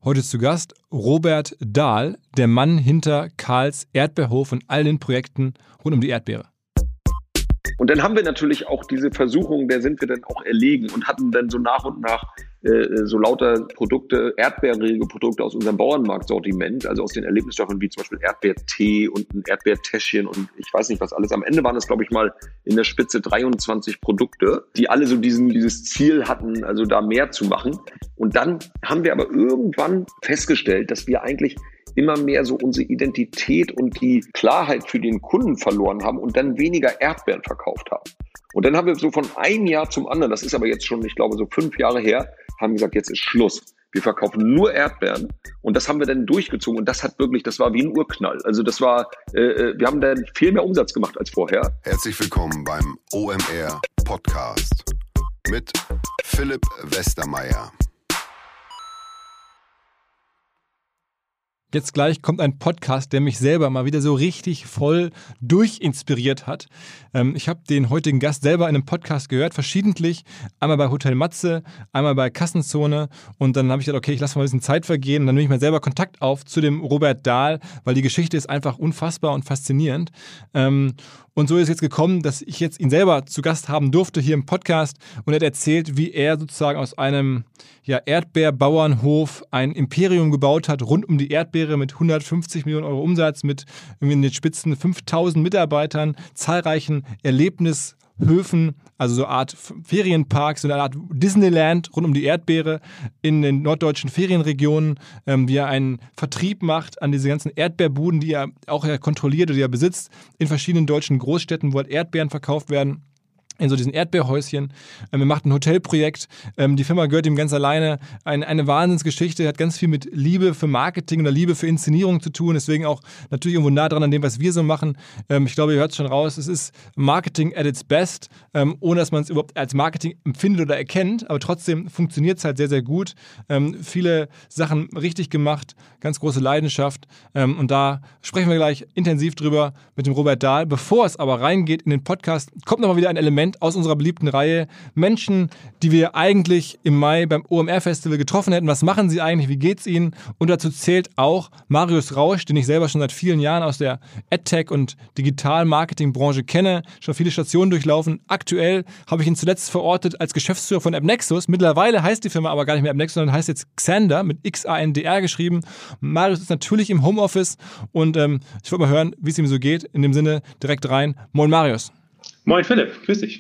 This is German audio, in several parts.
Heute zu Gast Robert Dahl, der Mann hinter Karls Erdbeerhof und all den Projekten rund um die Erdbeere. Und dann haben wir natürlich auch diese Versuchung, der sind wir dann auch erlegen und hatten dann so nach und nach so lauter Produkte, erdbeerige Produkte aus unserem Bauernmarktsortiment, also aus den Erlebnisstoffen wie zum Beispiel Erdbeertee und ein Erdbeertäschchen und ich weiß nicht was alles. Am Ende waren es, glaube ich, mal in der Spitze 23 Produkte, die alle so dieses Ziel hatten, also da mehr zu machen. Und dann haben wir aber irgendwann festgestellt, dass wir eigentlich immer mehr so unsere Identität und die Klarheit für den Kunden verloren haben und dann weniger Erdbeeren verkauft haben. Und dann haben wir so von einem Jahr zum anderen, das ist aber jetzt schon, ich glaube, so 5 Jahre her, haben gesagt, jetzt ist Schluss. Wir verkaufen nur Erdbeeren und das haben wir dann durchgezogen und das war wie ein Urknall. Also das war, wir haben dann viel mehr Umsatz gemacht als vorher. Herzlich willkommen beim OMR Podcast mit Philipp Westermeier. Jetzt gleich kommt ein Podcast, der mich selber mal wieder so richtig voll durchinspiriert hat. Ich habe den heutigen Gast selber in einem Podcast gehört, verschiedentlich. Einmal bei Hotel Matze, einmal bei Kassenzone. Und dann habe ich gedacht, okay, ich lasse mal ein bisschen Zeit vergehen. Und dann nehme ich mal selber Kontakt auf zu dem Robert Dahl, weil die Geschichte ist einfach unfassbar und faszinierend. Und so ist es jetzt gekommen, dass ich jetzt ihn selber zu Gast haben durfte hier im Podcast und er hat erzählt, wie er sozusagen aus einem Erdbeerbauernhof ein Imperium gebaut hat, rund um die Erdbeere mit 150 Millionen Euro Umsatz, mit irgendwie in den Spitzen 5000 Mitarbeitern, zahlreichen Erlebnishöfen, also so eine Art Ferienpark, so eine Art Disneyland rund um die Erdbeere in den norddeutschen Ferienregionen, wie er einen Vertrieb macht an diese ganzen Erdbeerbuden, die er auch kontrolliert oder die er besitzt, in verschiedenen deutschen Großstädten, wo halt Erdbeeren verkauft werden. In so diesen Erdbeerhäuschen. Er macht ein Hotelprojekt. Die Firma gehört ihm ganz alleine. Eine Wahnsinnsgeschichte. Hat ganz viel mit Liebe für Marketing oder Liebe für Inszenierung zu tun. Deswegen auch natürlich irgendwo nah dran an dem, was wir so machen. Ich glaube, ihr hört es schon raus. Es ist Marketing at its best, ohne dass man es überhaupt als Marketing empfindet oder erkennt. Aber trotzdem funktioniert es halt sehr, sehr gut. Viele Sachen richtig gemacht. Ganz große Leidenschaft. Und da sprechen wir gleich intensiv drüber mit dem Robert Dahl. Bevor es aber reingeht in den Podcast, kommt nochmal wieder ein Element aus unserer beliebten Reihe. Menschen, die wir eigentlich im Mai beim OMR-Festival getroffen hätten. Was machen sie eigentlich? Wie geht's ihnen? Und dazu zählt auch Marius Rausch, den ich selber schon seit vielen Jahren aus der AdTech- und Digital-Marketing-Branche kenne. Schon viele Stationen durchlaufen. Aktuell habe ich ihn zuletzt verortet als Geschäftsführer von AppNexus. Mittlerweile heißt die Firma aber gar nicht mehr AppNexus, sondern heißt jetzt Xandr mit Xandr geschrieben. Marius ist natürlich im Homeoffice und ich wollte mal hören, wie es ihm so geht. In dem Sinne direkt rein. Moin Marius. Moin Philipp, grüß dich.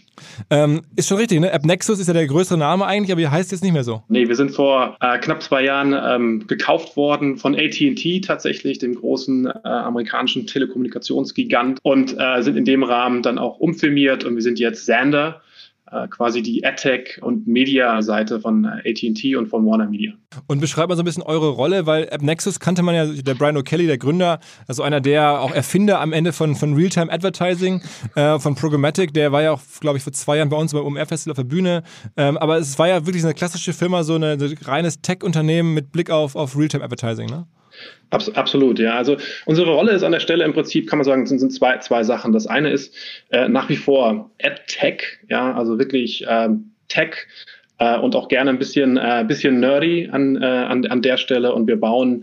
Ist schon richtig, ne? AppNexus ist ja der größere Name eigentlich, aber ihr heißt jetzt nicht mehr so. Nee, wir sind vor knapp 2 Jahren gekauft worden von AT&T tatsächlich, dem großen amerikanischen Telekommunikationsgigant und sind in dem Rahmen dann auch umfirmiert und wir sind jetzt Xandr, quasi die AdTech- und Media-Seite von AT&T und von Warner Media. Und beschreibt mal so ein bisschen eure Rolle, weil AppNexus kannte man ja, der Brian O'Kelly, der Gründer, also einer der auch Erfinder am Ende von Realtime Advertising, von Programmatic, der war ja auch, glaube ich, vor 2 Jahren bei uns beim OMR-Festival auf der Bühne, aber es war ja wirklich eine klassische Firma, so ein reines Tech-Unternehmen mit Blick auf Realtime Advertising, ne? Absolut, ja. Also unsere Rolle ist an der Stelle im Prinzip, kann man sagen, sind zwei Sachen. Das eine ist nach wie vor AdTech, ja, also wirklich Tech und auch gerne ein bisschen nerdy an der Stelle. Und wir bauen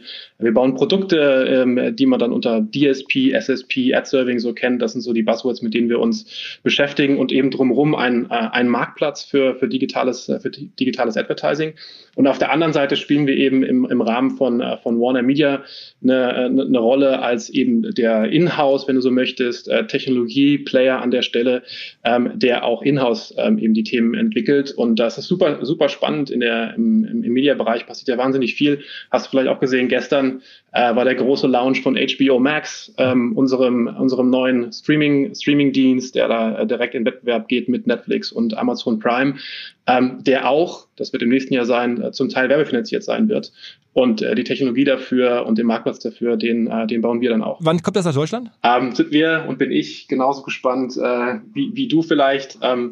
Produkte, die man dann unter DSP, SSP, Ad-Serving so kennt. Das sind so die Buzzwords, mit denen wir uns beschäftigen und eben drumherum ein Marktplatz für digitales Advertising. Und auf der anderen Seite spielen wir eben im Rahmen von Warner Media eine Rolle als eben der Inhouse, wenn du so möchtest, Technologie-Player an der Stelle, der auch Inhouse eben die Themen entwickelt. Und das ist super, super spannend im Media-Bereich, passiert ja wahnsinnig viel. Hast du vielleicht auch gesehen, gestern war der große Launch von HBO Max, unserem neuen Streaming-Dienst, der da direkt in Wettbewerb geht mit Netflix und Amazon Prime, der auch, das wird im nächsten Jahr sein, zum Teil werbefinanziert sein wird. Und die Technologie dafür und den Marktplatz dafür, den bauen wir dann auch. Wann kommt das nach Deutschland? Sind wir und bin ich genauso gespannt wie du vielleicht.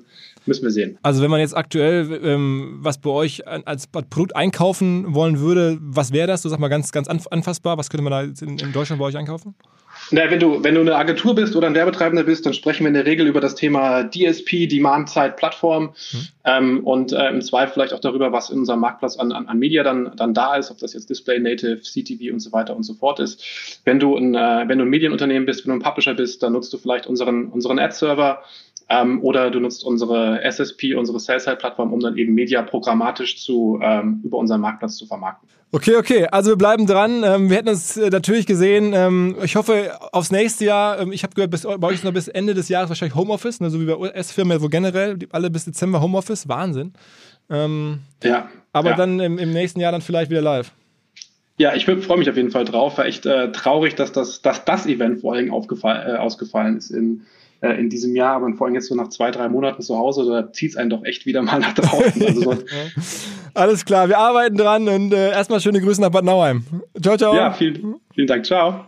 Müssen wir sehen. Also wenn man jetzt aktuell was bei euch als Produkt einkaufen wollen würde, was wäre das? Du sag mal ganz anfassbar, was könnte man da jetzt in Deutschland bei euch einkaufen? Na, wenn du eine Agentur bist oder ein Werbetreibender bist, dann sprechen wir in der Regel über das Thema DSP, Demand-Side-Plattform und im Zweifel vielleicht auch darüber, was in unserem Marktplatz an Media dann da ist, ob das jetzt Display, Native, CTV und so weiter und so fort ist. Wenn du ein Medienunternehmen bist, wenn du ein Publisher bist, dann nutzt du vielleicht unseren Ad-Server oder du nutzt unsere SSP, unsere Sell-Side-Plattform, um dann eben Media programmatisch über unseren Marktplatz zu vermarkten. Okay, also wir bleiben dran. Wir hätten uns natürlich gesehen. Ich hoffe aufs nächste Jahr. Ich habe gehört, bei euch ist noch bis Ende des Jahres wahrscheinlich Homeoffice, so wie bei US-Firmen, wo generell alle bis Dezember Homeoffice. Wahnsinn. Aber dann im nächsten Jahr dann vielleicht wieder live. Ja, ich freue mich auf jeden Fall drauf. War echt traurig, dass das Event vor allem ausgefallen ist in diesem Jahr, aber vor allem jetzt so nach 2-3 Monaten zu Hause, da zieht es einen doch echt wieder mal nach draußen. Also Alles klar, wir arbeiten dran und erstmal schöne Grüße nach Bad Nauheim. Ciao, ciao. Ja, vielen Dank. Ciao.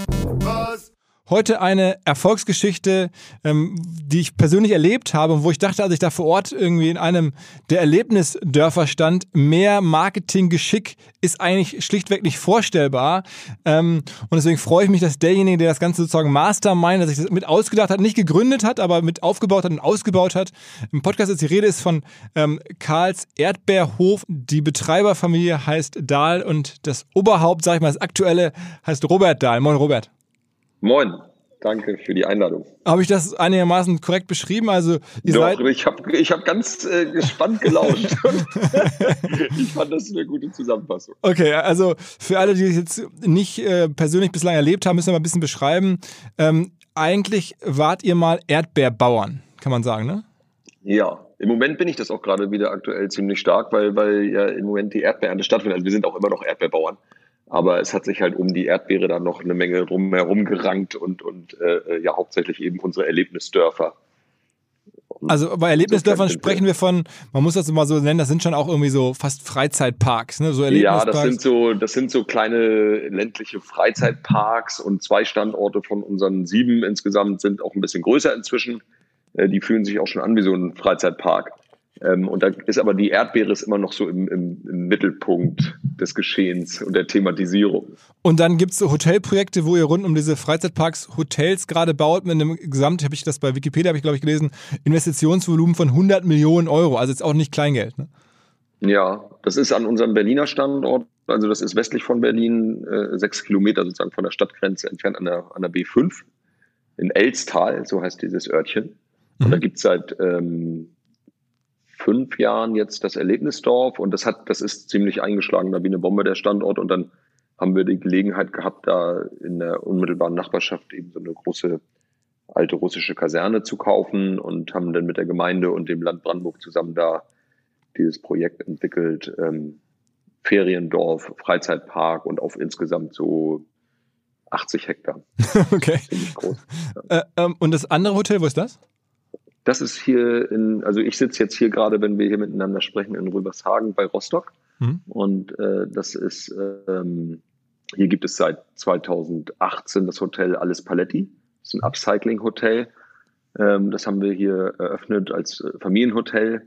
Heute eine Erfolgsgeschichte, die ich persönlich erlebt habe und wo ich dachte, als ich da vor Ort irgendwie in einem der Erlebnisdörfer stand, mehr Marketinggeschick ist eigentlich schlichtweg nicht vorstellbar. Und deswegen freue ich mich, dass derjenige, der das Ganze sozusagen Mastermind, der sich das mit ausgedacht hat, nicht gegründet hat, aber mit aufgebaut hat und ausgebaut hat. Im Podcast ist die Rede ist von Karls Erdbeerhof. Die Betreiberfamilie heißt Dahl und das Oberhaupt, sag ich mal, das Aktuelle heißt Robert Dahl. Moin, Robert. Moin, danke für die Einladung. Habe ich das einigermaßen korrekt beschrieben? Also ich habe ganz gespannt gelauscht. Ich fand das eine gute Zusammenfassung. Okay, also für alle, die es jetzt nicht persönlich bislang erlebt haben, müssen wir mal ein bisschen beschreiben. Eigentlich wart ihr mal Erdbeerbauern, kann man sagen, ne? Ja, im Moment bin ich das auch gerade wieder aktuell ziemlich stark, weil ja im Moment die Erdbeerernte stattfindet. Also wir sind auch immer noch Erdbeerbauern. Aber es hat sich halt um die Erdbeere dann noch eine Menge drumherum gerankt und ja hauptsächlich eben unsere Erlebnisdörfer. Also bei Erlebnisdörfern sprechen wir von, man muss das mal so nennen, das sind schon auch irgendwie so fast Freizeitparks, ne? So Erlebnisparks. Ja, das sind so kleine ländliche Freizeitparks und 2 Standorte von unseren 7 insgesamt sind auch ein bisschen größer inzwischen. Die fühlen sich auch schon an wie so ein Freizeitpark. Und da ist aber die Erdbeere ist immer noch so im Mittelpunkt des Geschehens und der Thematisierung. Und dann gibt es so Hotelprojekte, wo ihr rund um diese Freizeitparks Hotels gerade baut, mit einem habe ich das bei Wikipedia, glaube ich, gelesen, Investitionsvolumen von 100 Millionen Euro, also jetzt auch nicht Kleingeld, ne? Ja, das ist an unserem Berliner Standort, also das ist westlich von Berlin, 6 Kilometer sozusagen von der Stadtgrenze entfernt an der B5 in Elstal, so heißt dieses Örtchen. Und da gibt es seit 5 Jahren jetzt das Erlebnisdorf und das ist ziemlich eingeschlagen, da wie eine Bombe der Standort und dann haben wir die Gelegenheit gehabt, da in der unmittelbaren Nachbarschaft eben so eine große alte russische Kaserne zu kaufen und haben dann mit der Gemeinde und dem Land Brandenburg zusammen da dieses Projekt entwickelt, Feriendorf, Freizeitpark und auf insgesamt so 80 Hektar. Okay. Ziemlich groß. Ja. Und das andere Hotel, wo ist das? Das ist hier also ich sitze jetzt hier gerade, wenn wir hier miteinander sprechen, in Röbershagen bei Rostock. Und das ist, hier gibt es seit 2018 das Hotel Alles Paletti. Das ist ein Upcycling-Hotel. Das haben wir hier eröffnet als Familienhotel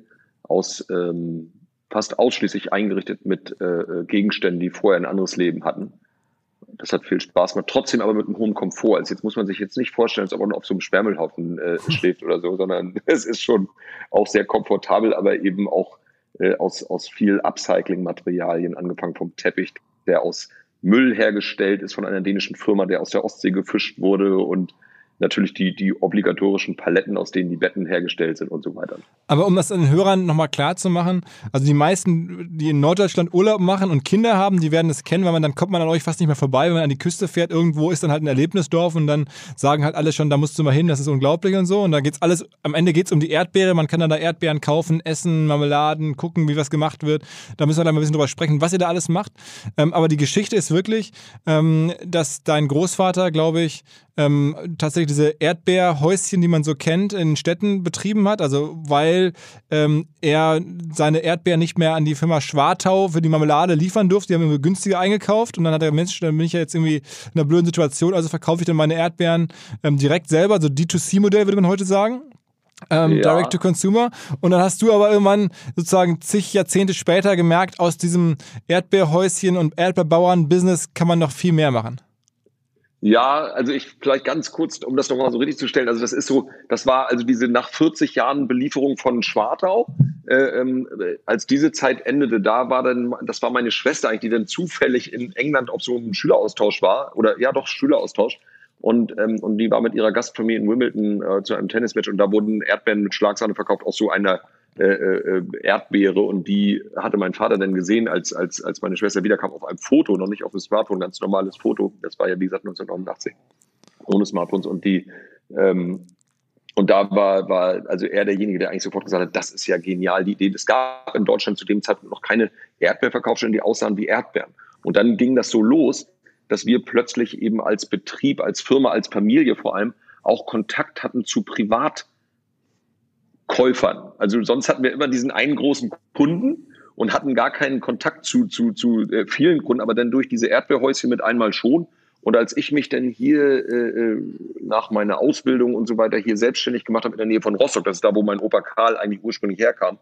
fast ausschließlich eingerichtet mit Gegenständen, die vorher ein anderes Leben hatten. Das hat viel Spaß gemacht, trotzdem aber mit einem hohen Komfort. Also jetzt muss man sich jetzt nicht vorstellen, als ob man auf so einem Sperrmüllhaufen schläft oder so, sondern es ist schon auch sehr komfortabel, aber eben auch aus viel Upcycling-Materialien, angefangen vom Teppich, der aus Müll hergestellt ist von einer dänischen Firma, der aus der Ostsee gefischt wurde und natürlich die obligatorischen Paletten, aus denen die Betten hergestellt sind und so weiter. Aber um das den Hörern nochmal klar zu machen, also die meisten, die in Norddeutschland Urlaub machen und Kinder haben, die werden das kennen, weil dann kommt man an euch fast nicht mehr vorbei, wenn man an die Küste fährt, irgendwo ist dann halt ein Erlebnisdorf und dann sagen halt alle schon, da musst du mal hin, das ist unglaublich und so und da geht's alles, am Ende geht's um die Erdbeere, man kann dann da Erdbeeren kaufen, essen, Marmeladen, gucken, wie was gemacht wird, da müssen wir dann mal ein bisschen drüber sprechen, was ihr da alles macht, aber die Geschichte ist wirklich, dass dein Großvater, glaube ich, tatsächlich diese Erdbeerhäuschen, die man so kennt, in Städten betrieben hat, also weil er seine Erdbeeren nicht mehr an die Firma Schwartau für die Marmelade liefern durfte, die haben irgendwie günstiger eingekauft und dann hat er, Mensch, dann bin ich ja jetzt irgendwie in einer blöden Situation, also verkaufe ich dann meine Erdbeeren direkt selber, also D2C-Modell würde man heute sagen. Direct to Consumer. Und dann hast du aber irgendwann sozusagen zig Jahrzehnte später gemerkt, aus diesem Erdbeerhäuschen und Erdbeerbauern-Business kann man noch viel mehr machen. Ja, also ich vielleicht ganz kurz, um das nochmal so richtig zu stellen, also das war also diese nach 40 Jahren Belieferung von Schwartau, als diese Zeit endete, das war meine Schwester eigentlich, die dann zufällig in England auf so einem Schüleraustausch war, oder ja doch, Schüleraustausch, und die war mit ihrer Gastfamilie in Wimbledon zu einem Tennismatch und da wurden Erdbeeren mit Schlagsahne verkauft, aus so einer Erdbeere, und die hatte mein Vater dann gesehen, als meine Schwester wiederkam, auf einem Foto, noch nicht auf dem Smartphone, ganz normales Foto. Das war ja, wie gesagt, 1989, ohne Smartphones, und da war also er derjenige, der eigentlich sofort gesagt hat, das ist ja genial, die Idee. Es gab in Deutschland zu dem Zeitpunkt noch keine Erdbeerverkaufsstellen, die aussahen wie Erdbeeren. Und dann ging das so los, dass wir plötzlich eben als Betrieb, als Firma, als Familie vor allem auch Kontakt hatten zu Privatkäufern. Also sonst hatten wir immer diesen einen großen Kunden und hatten gar keinen Kontakt zu vielen Kunden, aber dann durch diese Erdbeerhäuschen mit einmal schon. Und als ich mich dann hier nach meiner Ausbildung und so weiter hier selbstständig gemacht habe in der Nähe von Rostock, das ist da, wo mein Opa Karl eigentlich ursprünglich herkam,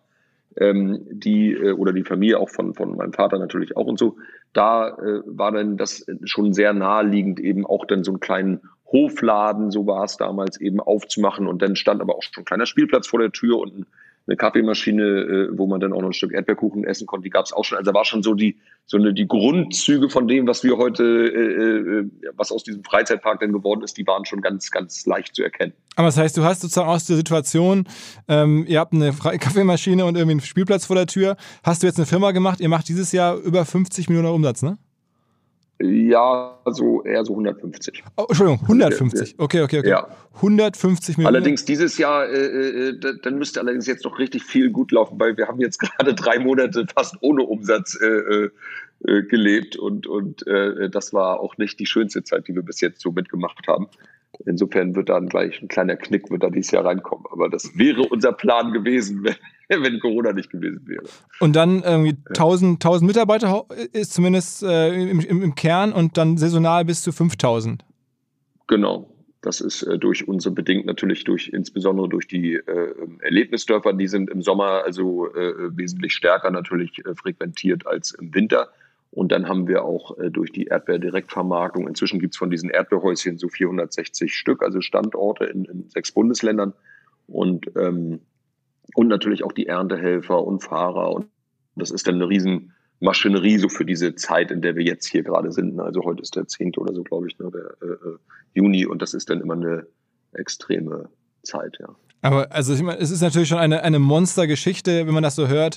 die Familie auch von meinem Vater natürlich auch und so, da war dann das schon sehr naheliegend, eben auch dann so einen kleinen Hofladen, so war es damals, eben aufzumachen, und dann stand aber auch schon ein kleiner Spielplatz vor der Tür und eine Kaffeemaschine, wo man dann auch noch ein Stück Erdbeerkuchen essen konnte, die gab es auch schon. Also da war schon so die Grundzüge von dem, was wir heute, was aus diesem Freizeitpark dann geworden ist, die waren schon ganz, ganz leicht zu erkennen. Aber das heißt, du hast sozusagen aus der Situation, ihr habt eine Kaffeemaschine und irgendwie einen Spielplatz vor der Tür, hast du jetzt eine Firma gemacht, ihr macht dieses Jahr über 50 Millionen Umsatz, ne? Ja, eher so 150. Oh, Entschuldigung, 150. Okay. Ja. 150 Millionen. Allerdings dieses Jahr, dann müsste allerdings jetzt noch richtig viel gut laufen, weil wir haben jetzt gerade 3 Monate fast ohne Umsatz gelebt und das war auch nicht die schönste Zeit, die wir bis jetzt so mitgemacht haben. Insofern wird dann gleich ein kleiner Knick wird da dieses Jahr reinkommen. Aber das wäre unser Plan gewesen, wenn Corona nicht gewesen wäre. Und dann irgendwie 1000 Mitarbeiter ist zumindest im Kern und dann saisonal bis zu 5000. Genau. Das ist durch unsere bedingt natürlich insbesondere durch die Erlebnisdörfer, die sind im Sommer also wesentlich stärker natürlich frequentiert als im Winter. Und dann haben wir auch durch die Erdbeerdirektvermarktung, inzwischen gibt es von diesen Erdbeerhäuschen so 460 Stück, also Standorte in 6 Bundesländern und natürlich auch die Erntehelfer und Fahrer. Und das ist dann eine riesen Maschinerie so für diese Zeit, in der wir jetzt hier gerade sind. Also heute ist der 10. oder so, glaube ich, der Juni, und das ist dann immer eine extreme Zeit, ja. Aber also ich meine, es ist natürlich schon eine Monstergeschichte, wenn man das so hört.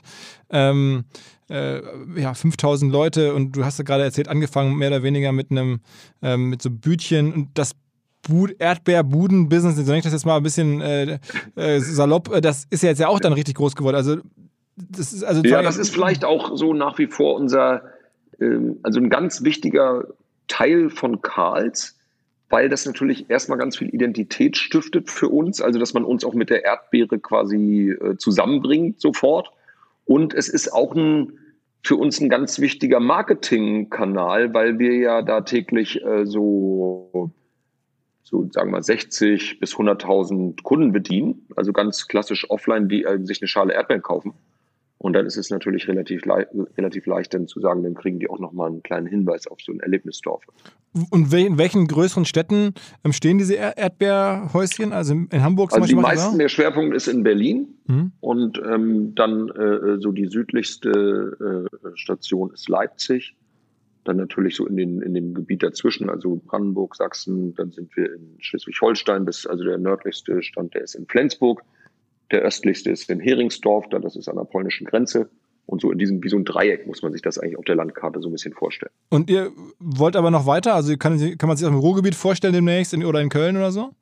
5000 Leute, und du hast ja gerade erzählt, angefangen mehr oder weniger mit so Bütchen, und das Erdbeerbuden-Business, so nenne ich das jetzt mal ein bisschen salopp, das ist ja jetzt ja auch dann richtig groß geworden. Also das ist vielleicht auch so nach wie vor also ein ganz wichtiger Teil von Karls, weil das natürlich erstmal ganz viel Identität stiftet für uns, also dass man uns auch mit der Erdbeere quasi zusammenbringt sofort. Und es ist auch für uns ein ganz wichtiger Marketingkanal, weil wir ja da täglich so sagen wir 60 bis 100.000 Kunden bedienen, also ganz klassisch offline, die sich eine Schale Erdbeeren kaufen. Und dann ist es natürlich relativ leicht, dann zu sagen, dann kriegen die auch nochmal einen kleinen Hinweis auf so ein Erlebnisdorf. Und in welchen größeren Städten stehen diese Erdbeerhäuschen? Also in Hamburg zum Beispiel? Also der Schwerpunkt ist in Berlin und dann so die südlichste Station ist Leipzig. Dann natürlich so in dem Gebiet dazwischen, also Brandenburg, Sachsen. Dann sind wir in Schleswig-Holstein, also der nördlichste Stand, der ist in Flensburg. Der östlichste ist in Heringsdorf, das ist an der polnischen Grenze. Und so wie so ein Dreieck muss man sich das eigentlich auf der Landkarte so ein bisschen vorstellen. Und ihr wollt aber noch weiter? Also kann man sich das im Ruhrgebiet vorstellen demnächst oder in Köln oder so?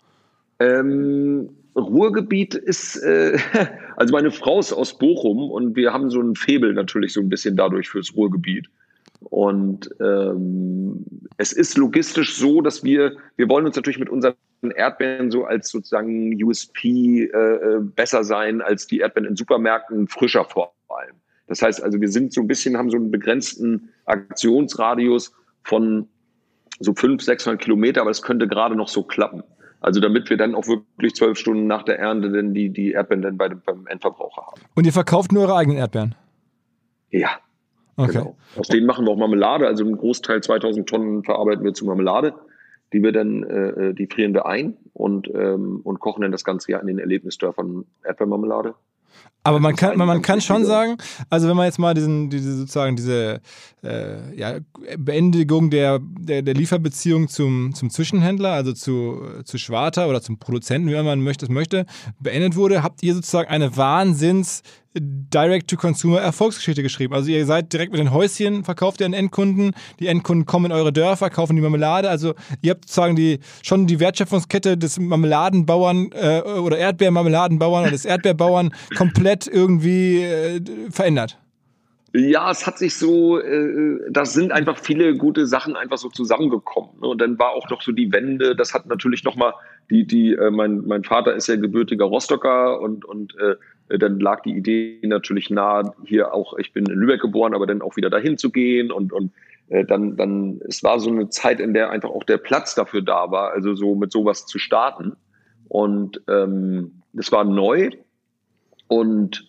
Ruhrgebiet ist, also meine Frau ist aus Bochum und wir haben so ein Faible natürlich so ein bisschen dadurch fürs Ruhrgebiet. Und es ist logistisch so, dass wir wollen uns natürlich mit unseren Erdbeeren so als sozusagen USP besser sein als die Erdbeeren in Supermärkten, frischer vor allem. Das heißt also, wir sind so ein bisschen, haben so einen begrenzten Aktionsradius von so 500-600 Kilometer, aber es könnte gerade noch so klappen. Also damit wir dann auch wirklich 12 Stunden nach der Ernte dann die Erdbeeren dann beim Endverbraucher haben. Und ihr verkauft nur eure eigenen Erdbeeren? Ja, okay. Genau. Aus denen machen wir auch Marmelade. Also einen Großteil, 2000 Tonnen verarbeiten wir zu Marmelade. Die die frieren wir ein und kochen dann das ganze Jahr in den Erlebnisdörfern Erdbeermarmelade. Aber man kann schon sagen, also wenn man jetzt mal diese Beendigung der Lieferbeziehung zum Zwischenhändler, also zu Schwarta oder zum Produzenten, wie man möchte, beendet wurde, habt ihr sozusagen eine Wahnsinns Direct-to-Consumer-Erfolgsgeschichte geschrieben. Also ihr seid direkt mit den Häuschen, verkauft ihr an Endkunden, die Endkunden kommen in eure Dörfer, kaufen die Marmelade. Also ihr habt sozusagen schon die Wertschöpfungskette des Marmeladenbauern oder Erdbeermarmeladenbauern oder des Erdbeerbauern komplett irgendwie verändert. Ja, es hat sich so, das sind einfach viele gute Sachen einfach so zusammengekommen. Ne? Und dann war auch noch so die Wende, das hat natürlich nochmal, mein Vater ist ja gebürtiger Rostocker und dann lag die Idee natürlich nahe, hier auch, ich bin in Lübeck geboren, aber dann auch wieder dahin zu gehen und dann, es war so eine Zeit, in der einfach auch der Platz dafür da war, also so mit sowas zu starten. Und das war neu und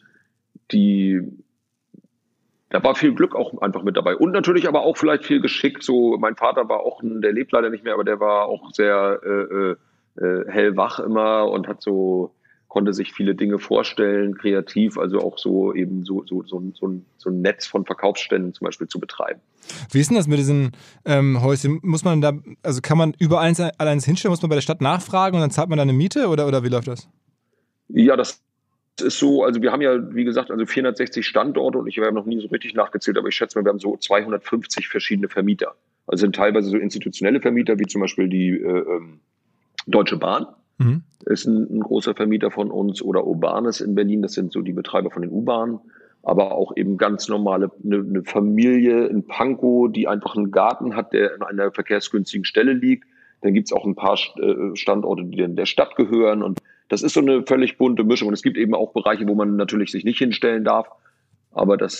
da war viel Glück auch einfach mit dabei. Und natürlich aber auch vielleicht viel Geschick. So, mein Vater war auch, der lebt leider nicht mehr, aber der war auch sehr hellwach immer und konnte sich viele Dinge vorstellen, kreativ, also auch so eben so ein Netz von Verkaufsständen zum Beispiel zu betreiben. Wie ist denn das mit diesen Häuschen? Muss man da, also kann man überall eins hinstellen, muss man bei der Stadt nachfragen und dann zahlt man da eine Miete oder wie läuft das? Ja, das ist so, also wir haben ja, wie gesagt, also 460 Standorte und ich habe noch nie so richtig nachgezählt, aber ich schätze mal, wir haben so 250 verschiedene Vermieter. Also sind teilweise so institutionelle Vermieter, wie zum Beispiel die Deutsche Bahn. Ist ein großer Vermieter von uns, oder Urbanis in Berlin, das sind so die Betreiber von den U-Bahnen, aber auch eben ganz normale, eine Familie in Pankow, die einfach einen Garten hat, der an einer verkehrsgünstigen Stelle liegt. Dann gibt es auch ein paar Standorte, die dann der Stadt gehören, und das ist so eine völlig bunte Mischung. Und es gibt eben auch Bereiche, wo man natürlich sich nicht hinstellen darf, aber haben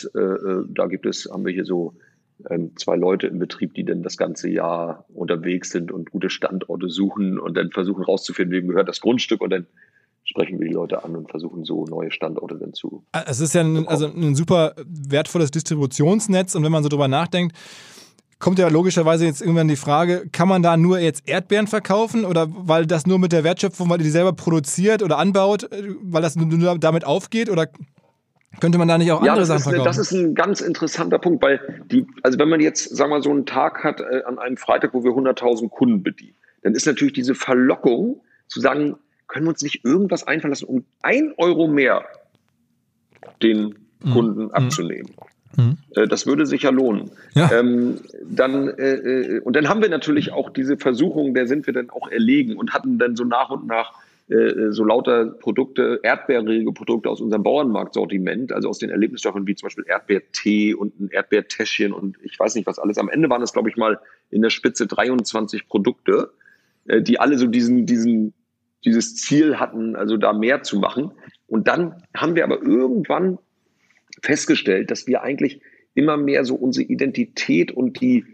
wir hier so 2 Leute im Betrieb, die dann das ganze Jahr unterwegs sind und gute Standorte suchen und dann versuchen rauszufinden, wem gehört das Grundstück, und dann sprechen wir die Leute an und versuchen so neue Standorte dann zu. Es ist ja ein super wertvolles Distributionsnetz, und wenn man so drüber nachdenkt, kommt ja logischerweise jetzt irgendwann die Frage, kann man da nur jetzt Erdbeeren verkaufen, oder weil das nur mit der Wertschöpfung, weil ihr die selber produziert oder anbaut, weil das nur damit aufgeht, oder könnte man da nicht auch andere Sachen verkaufen? Das ist ein ganz interessanter Punkt, weil also wenn man jetzt, sagen wir mal, so einen Tag hat an einem Freitag, wo wir 100.000 Kunden bedienen, dann ist natürlich diese Verlockung zu sagen, können wir uns nicht irgendwas einfallen lassen, um 1 Euro mehr den Kunden abzunehmen. Das würde sich ja lohnen. Ja. Und dann haben wir natürlich auch diese Versuchung, der sind wir dann auch erlegen und hatten dann so nach und nach so lauter Produkte, erdbeerige Produkte aus unserem Bauernmarktsortiment, also aus den Erlebnisstoffen wie zum Beispiel Erdbeertee und ein Erdbeertäschchen und ich weiß nicht was alles. Am Ende waren es, glaube ich, mal in der Spitze 23 Produkte, die alle so dieses Ziel hatten, also da mehr zu machen. Und dann haben wir aber irgendwann festgestellt, dass wir eigentlich immer mehr so unsere Identität und die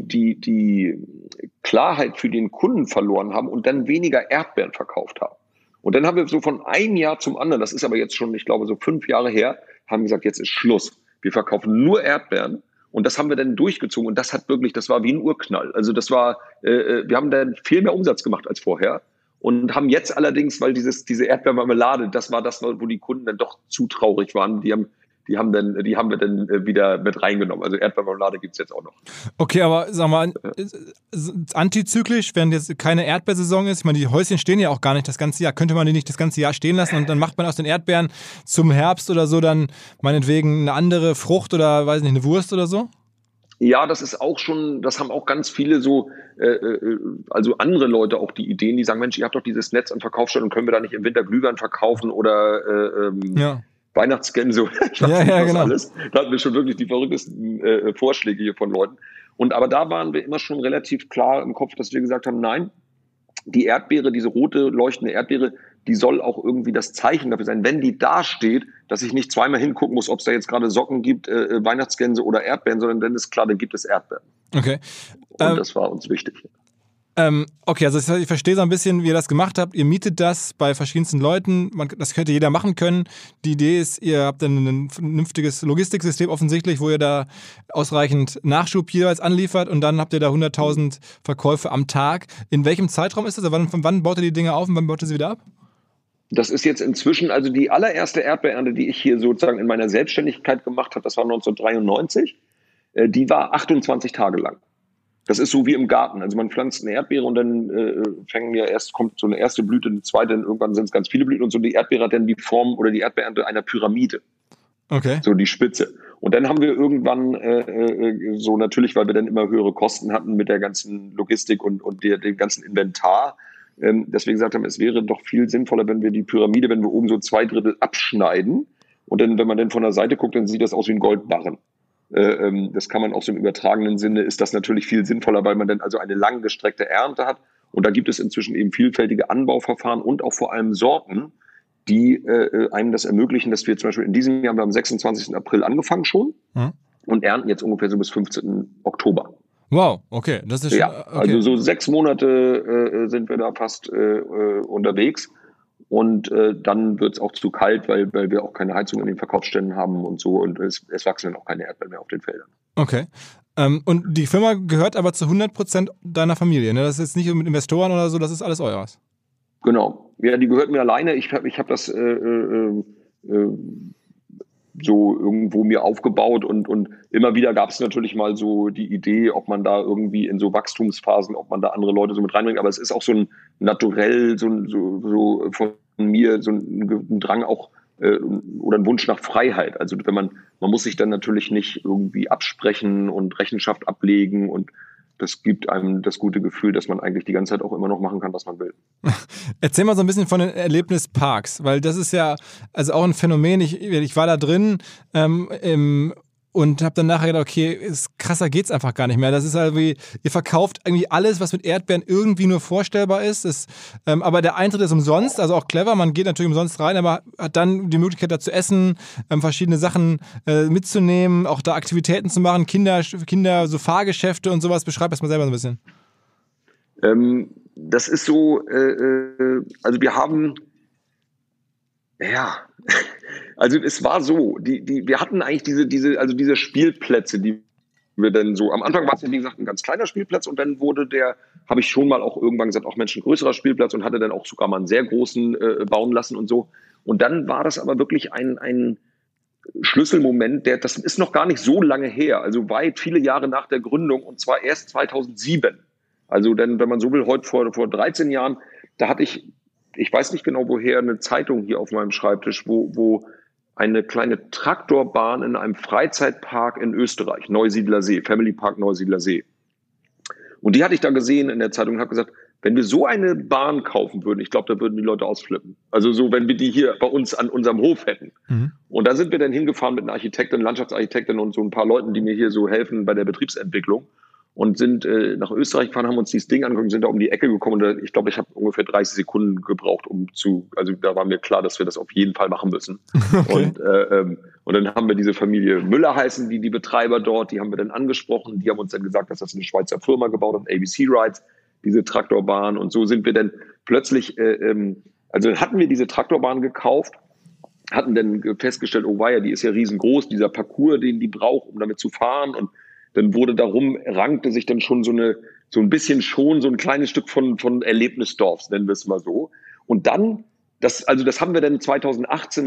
Klarheit für den Kunden verloren haben und dann weniger Erdbeeren verkauft haben. Und dann haben wir so von einem Jahr zum anderen, das ist aber jetzt schon, ich glaube, so 5 Jahre her, haben gesagt, jetzt ist Schluss. Wir verkaufen nur Erdbeeren. Und das haben wir dann durchgezogen. Und das war wie ein Urknall. Also wir haben dann viel mehr Umsatz gemacht als vorher. Und haben jetzt allerdings, weil diese Erdbeermarmelade, das war das, wo die Kunden dann doch zu traurig waren, die haben wir dann wieder mit reingenommen. Also Erdbeermarmelade gibt es jetzt auch noch. Okay, aber sag mal, antizyklisch, wenn jetzt keine Erdbeersaison ist, ich meine, die Häuschen stehen ja auch gar nicht das ganze Jahr, könnte man die nicht das ganze Jahr stehen lassen und dann macht man aus den Erdbeeren zum Herbst oder so dann meinetwegen eine andere Frucht oder, weiß nicht, eine Wurst oder so? Ja, das haben auch ganz viele so, also andere Leute auch die Ideen, die sagen, Mensch, ihr habt doch dieses Netz an Verkaufsstellen und können wir da nicht im Winter Glühwein verkaufen oder Weihnachtsgänse, ich weiß nicht was genau. Alles. Da hatten wir schon wirklich die verrücktesten Vorschläge hier von Leuten. Aber da waren wir immer schon relativ klar im Kopf, dass wir gesagt haben, nein, die Erdbeere, diese rote leuchtende Erdbeere, die soll auch irgendwie das Zeichen dafür sein, wenn die da steht, dass ich nicht zweimal hingucken muss, ob es da jetzt gerade Socken gibt, Weihnachtsgänse oder Erdbeeren, sondern dann ist klar, dann gibt es Erdbeeren. Okay. Und das war uns wichtig. Okay, also ich verstehe so ein bisschen, wie ihr das gemacht habt. Ihr mietet das bei verschiedensten Leuten. Das könnte jeder machen können. Die Idee ist, ihr habt dann ein vernünftiges Logistiksystem offensichtlich, wo ihr da ausreichend Nachschub jeweils anliefert und dann habt ihr da 100.000 Verkäufe am Tag. In welchem Zeitraum ist das? Also wann baut ihr die Dinge auf und wann baut ihr sie wieder ab? Das ist jetzt inzwischen, also die allererste Erdbeerernte, die ich hier sozusagen in meiner Selbstständigkeit gemacht habe, das war 1993, die war 28 Tage lang. Das ist so wie im Garten. Also man pflanzt eine Erdbeere und dann kommt so eine erste Blüte, eine zweite, und irgendwann sind es ganz viele Blüten und so. Die Erdbeere hat dann die Form oder die Erdbeerernte einer Pyramide. Okay. So die Spitze. Und dann haben wir irgendwann so natürlich, weil wir dann immer höhere Kosten hatten mit der ganzen Logistik und dem ganzen Inventar, dass wir gesagt haben, es wäre doch viel sinnvoller, wenn wir die Pyramide, wenn wir oben so 2/3 abschneiden und dann, wenn man dann von der Seite guckt, dann sieht das aus wie ein Goldbarren. Das kann man auch so im übertragenen Sinne, ist das natürlich viel sinnvoller, weil man dann also eine langgestreckte Ernte hat. Und da gibt es inzwischen eben vielfältige Anbauverfahren und auch vor allem Sorten, die einem das ermöglichen, dass wir zum Beispiel in diesem Jahr, wir haben am 26. April angefangen schon und ernten jetzt ungefähr so bis 15. Oktober. Wow, okay. Das ist ja, okay. Also so 6 Monate sind wir da fast unterwegs. Und dann wird es auch zu kalt, weil wir auch keine Heizung in den Verkaufsständen haben und so. Und es wachsen dann auch keine Erdbeeren mehr auf den Feldern. Okay. Und die Firma gehört aber zu 100% deiner Familie, ne? Das ist jetzt nicht mit Investoren oder so, das ist alles eures. Genau. Ja, die gehört mir alleine. Ich hab das so irgendwo mir aufgebaut und immer wieder gab es natürlich mal so die Idee, ob man da irgendwie in so Wachstumsphasen, ob man da andere Leute so mit reinbringt, aber es ist auch so ein naturell, so von mir so ein Drang auch oder ein Wunsch nach Freiheit. Also man muss sich dann natürlich nicht irgendwie absprechen und Rechenschaft ablegen und das gibt einem das gute Gefühl, dass man eigentlich die ganze Zeit auch immer noch machen kann, was man will. Erzähl mal so ein bisschen von den Erlebnisparks, weil das ist ja also auch ein Phänomen. Ich war da drin und habe dann nachher gedacht, okay, krasser geht's einfach gar nicht mehr. Das ist also wie, ihr verkauft irgendwie alles, was mit Erdbeeren irgendwie nur vorstellbar ist. Aber der Eintritt ist umsonst, also auch clever. Man geht natürlich umsonst rein, aber hat dann die Möglichkeit, da zu essen, verschiedene Sachen mitzunehmen, auch da Aktivitäten zu machen, Kinder, so Fahrgeschäfte und sowas. Beschreib das mal selber so ein bisschen. Das ist so, also wir haben, also es war so, wir hatten eigentlich diese Spielplätze, die wir dann so, am Anfang war es ja wie gesagt ein ganz kleiner Spielplatz und dann habe ich schon mal auch irgendwann gesagt, auch Mensch, ein größerer Spielplatz und hatte dann auch sogar mal einen sehr großen bauen lassen und so. Und dann war das aber wirklich ein Schlüsselmoment, das ist noch gar nicht so lange her, also viele Jahre nach der Gründung und zwar erst 2007. Also denn, wenn man so will, heute vor 13 Jahren, da hatte ich weiß nicht genau woher, eine Zeitung hier auf meinem Schreibtisch, wo eine kleine Traktorbahn in einem Freizeitpark in Österreich, Neusiedler See, Family Park Neusiedler See. Und die hatte ich da gesehen in der Zeitung und habe gesagt, wenn wir so eine Bahn kaufen würden, ich glaube, da würden die Leute ausflippen. Also so, wenn wir die hier bei uns an unserem Hof hätten. Mhm. Und da sind wir dann hingefahren mit einer Architektin, Landschaftsarchitektin und so ein paar Leuten, die mir hier so helfen bei der Betriebsentwicklung. Und sind nach Österreich gefahren, haben uns dieses Ding angeguckt, sind da um die Ecke gekommen und ich glaube, ich habe ungefähr 30 Sekunden gebraucht, also da war mir klar, dass wir das auf jeden Fall machen müssen. Okay. Und dann haben wir diese Familie Müller heißen, die Betreiber dort, die haben wir dann angesprochen, die haben uns dann gesagt, dass das eine Schweizer Firma gebaut hat, ABC Rides, diese Traktorbahn und so sind wir dann plötzlich, also hatten wir diese Traktorbahn gekauft, hatten dann festgestellt, oh weia, die ist ja riesengroß, dieser Parcours, den die braucht, um damit zu fahren und dann rankte sich dann schon so ein bisschen schon so ein kleines Stück von Erlebnisdorfs, nennen wir es mal so. Und dann, das haben wir dann 2008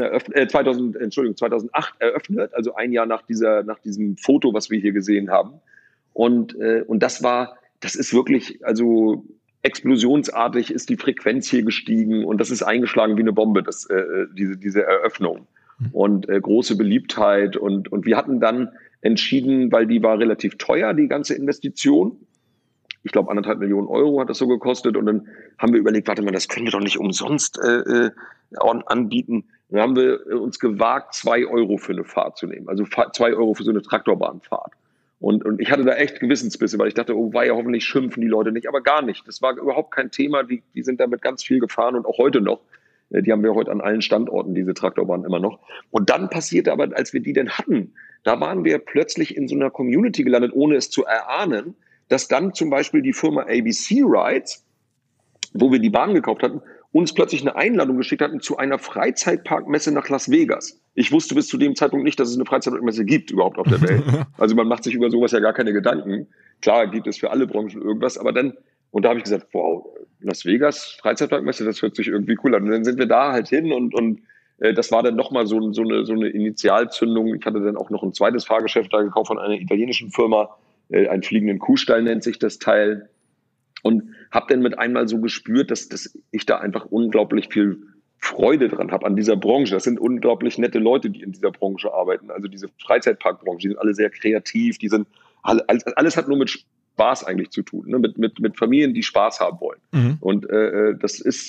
eröffnet, also ein Jahr nach diesem Foto, was wir hier gesehen haben. Und das ist wirklich, also explosionsartig ist die Frequenz hier gestiegen und das ist eingeschlagen wie eine Bombe, diese Eröffnung. Und große Beliebtheit und wir hatten dann entschieden, weil die war relativ teuer, die ganze Investition. Ich glaube, 1,5 Millionen Euro hat das so gekostet. Und dann haben wir überlegt, warte mal, das können wir doch nicht umsonst anbieten. Dann haben wir uns gewagt, 2 Euro für eine Fahrt zu nehmen. Also 2 Euro für so eine Traktorbahnfahrt. Und ich hatte da echt Gewissensbisse, weil ich dachte, oh weia, hoffentlich schimpfen die Leute nicht. Aber gar nicht. Das war überhaupt kein Thema. Die sind damit ganz viel gefahren und auch heute noch. Die haben wir heute an allen Standorten, diese Traktorbahn immer noch. Und dann passierte aber, als wir die denn hatten, da waren wir plötzlich in so einer Community gelandet, ohne es zu erahnen, dass dann zum Beispiel die Firma ABC Rides, wo wir die Bahn gekauft hatten, uns plötzlich eine Einladung geschickt hatten zu einer Freizeitparkmesse nach Las Vegas. Ich wusste bis zu dem Zeitpunkt nicht, dass es eine Freizeitparkmesse gibt überhaupt auf der Welt. Also man macht sich über sowas ja gar keine Gedanken. Klar gibt es für alle Branchen irgendwas, aber dann, und da habe ich gesagt, wow, Las Vegas, Freizeitparkmesse, das hört sich irgendwie cool an. Und dann sind wir da halt hin und das war dann nochmal so eine Initialzündung. Ich hatte dann auch noch ein zweites Fahrgeschäft da gekauft von einer italienischen Firma, einen fliegenden Kuhstall nennt sich das Teil. Und habe dann mit einmal so gespürt, dass ich da einfach unglaublich viel Freude dran habe an dieser Branche. Das sind unglaublich nette Leute, die in dieser Branche arbeiten. Also diese Freizeitparkbranche, die sind alle sehr kreativ, die sind alles hat nur mit Spaß eigentlich zu tun, ne? Mit Familien, die Spaß haben wollen. Mhm. Und das ist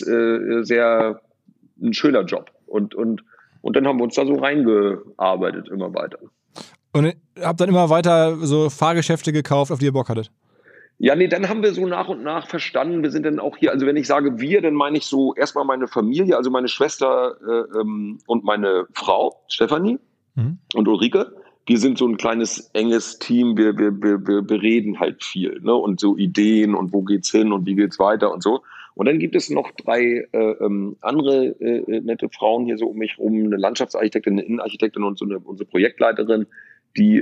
sehr ein schöner Job. Und dann haben wir uns da so reingearbeitet, immer weiter. Und habt dann immer weiter so Fahrgeschäfte gekauft, auf die ihr Bock hattet? Ja, nee, dann haben wir so nach und nach verstanden, wir sind dann auch hier, also wenn ich sage wir, dann meine ich so erstmal meine Familie, also meine Schwester und meine Frau, Stefanie und Ulrike. Wir sind so ein kleines, enges Team, wir reden halt viel, ne? Und so Ideen und wo geht's hin und wie geht's weiter und so. Und dann gibt es noch 3 andere nette Frauen hier so um mich rum, eine Landschaftsarchitektin, eine Innenarchitektin und so unsere Projektleiterin, die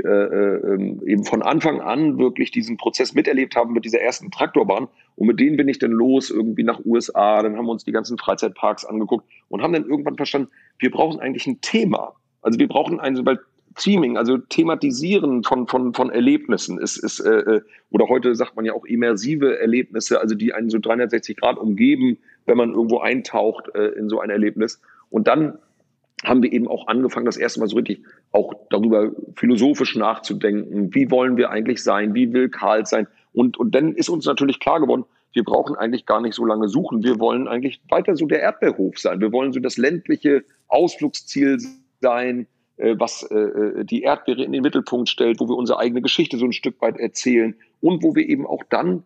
eben von Anfang an wirklich diesen Prozess miterlebt haben mit dieser ersten Traktorbahn. Und mit denen bin ich dann los, irgendwie nach USA. Dann haben wir uns die ganzen Freizeitparks angeguckt und haben dann irgendwann verstanden, wir brauchen eigentlich ein Thema. Also wir brauchen weil Theming, also Thematisieren von Erlebnissen ist oder heute sagt man ja auch immersive Erlebnisse, also die einen so 360 Grad umgeben, wenn man irgendwo eintaucht in so ein Erlebnis. Und dann haben wir eben auch angefangen, das erste Mal so richtig auch darüber philosophisch nachzudenken. Wie wollen wir eigentlich sein? Wie will Karl sein? Und dann ist uns natürlich klar geworden, wir brauchen eigentlich gar nicht so lange suchen. Wir wollen eigentlich weiter so der Erdbeerhof sein. Wir wollen so das ländliche Ausflugsziel sein, was die Erdbeere in den Mittelpunkt stellt, wo wir unsere eigene Geschichte so ein Stück weit erzählen und wo wir eben auch dann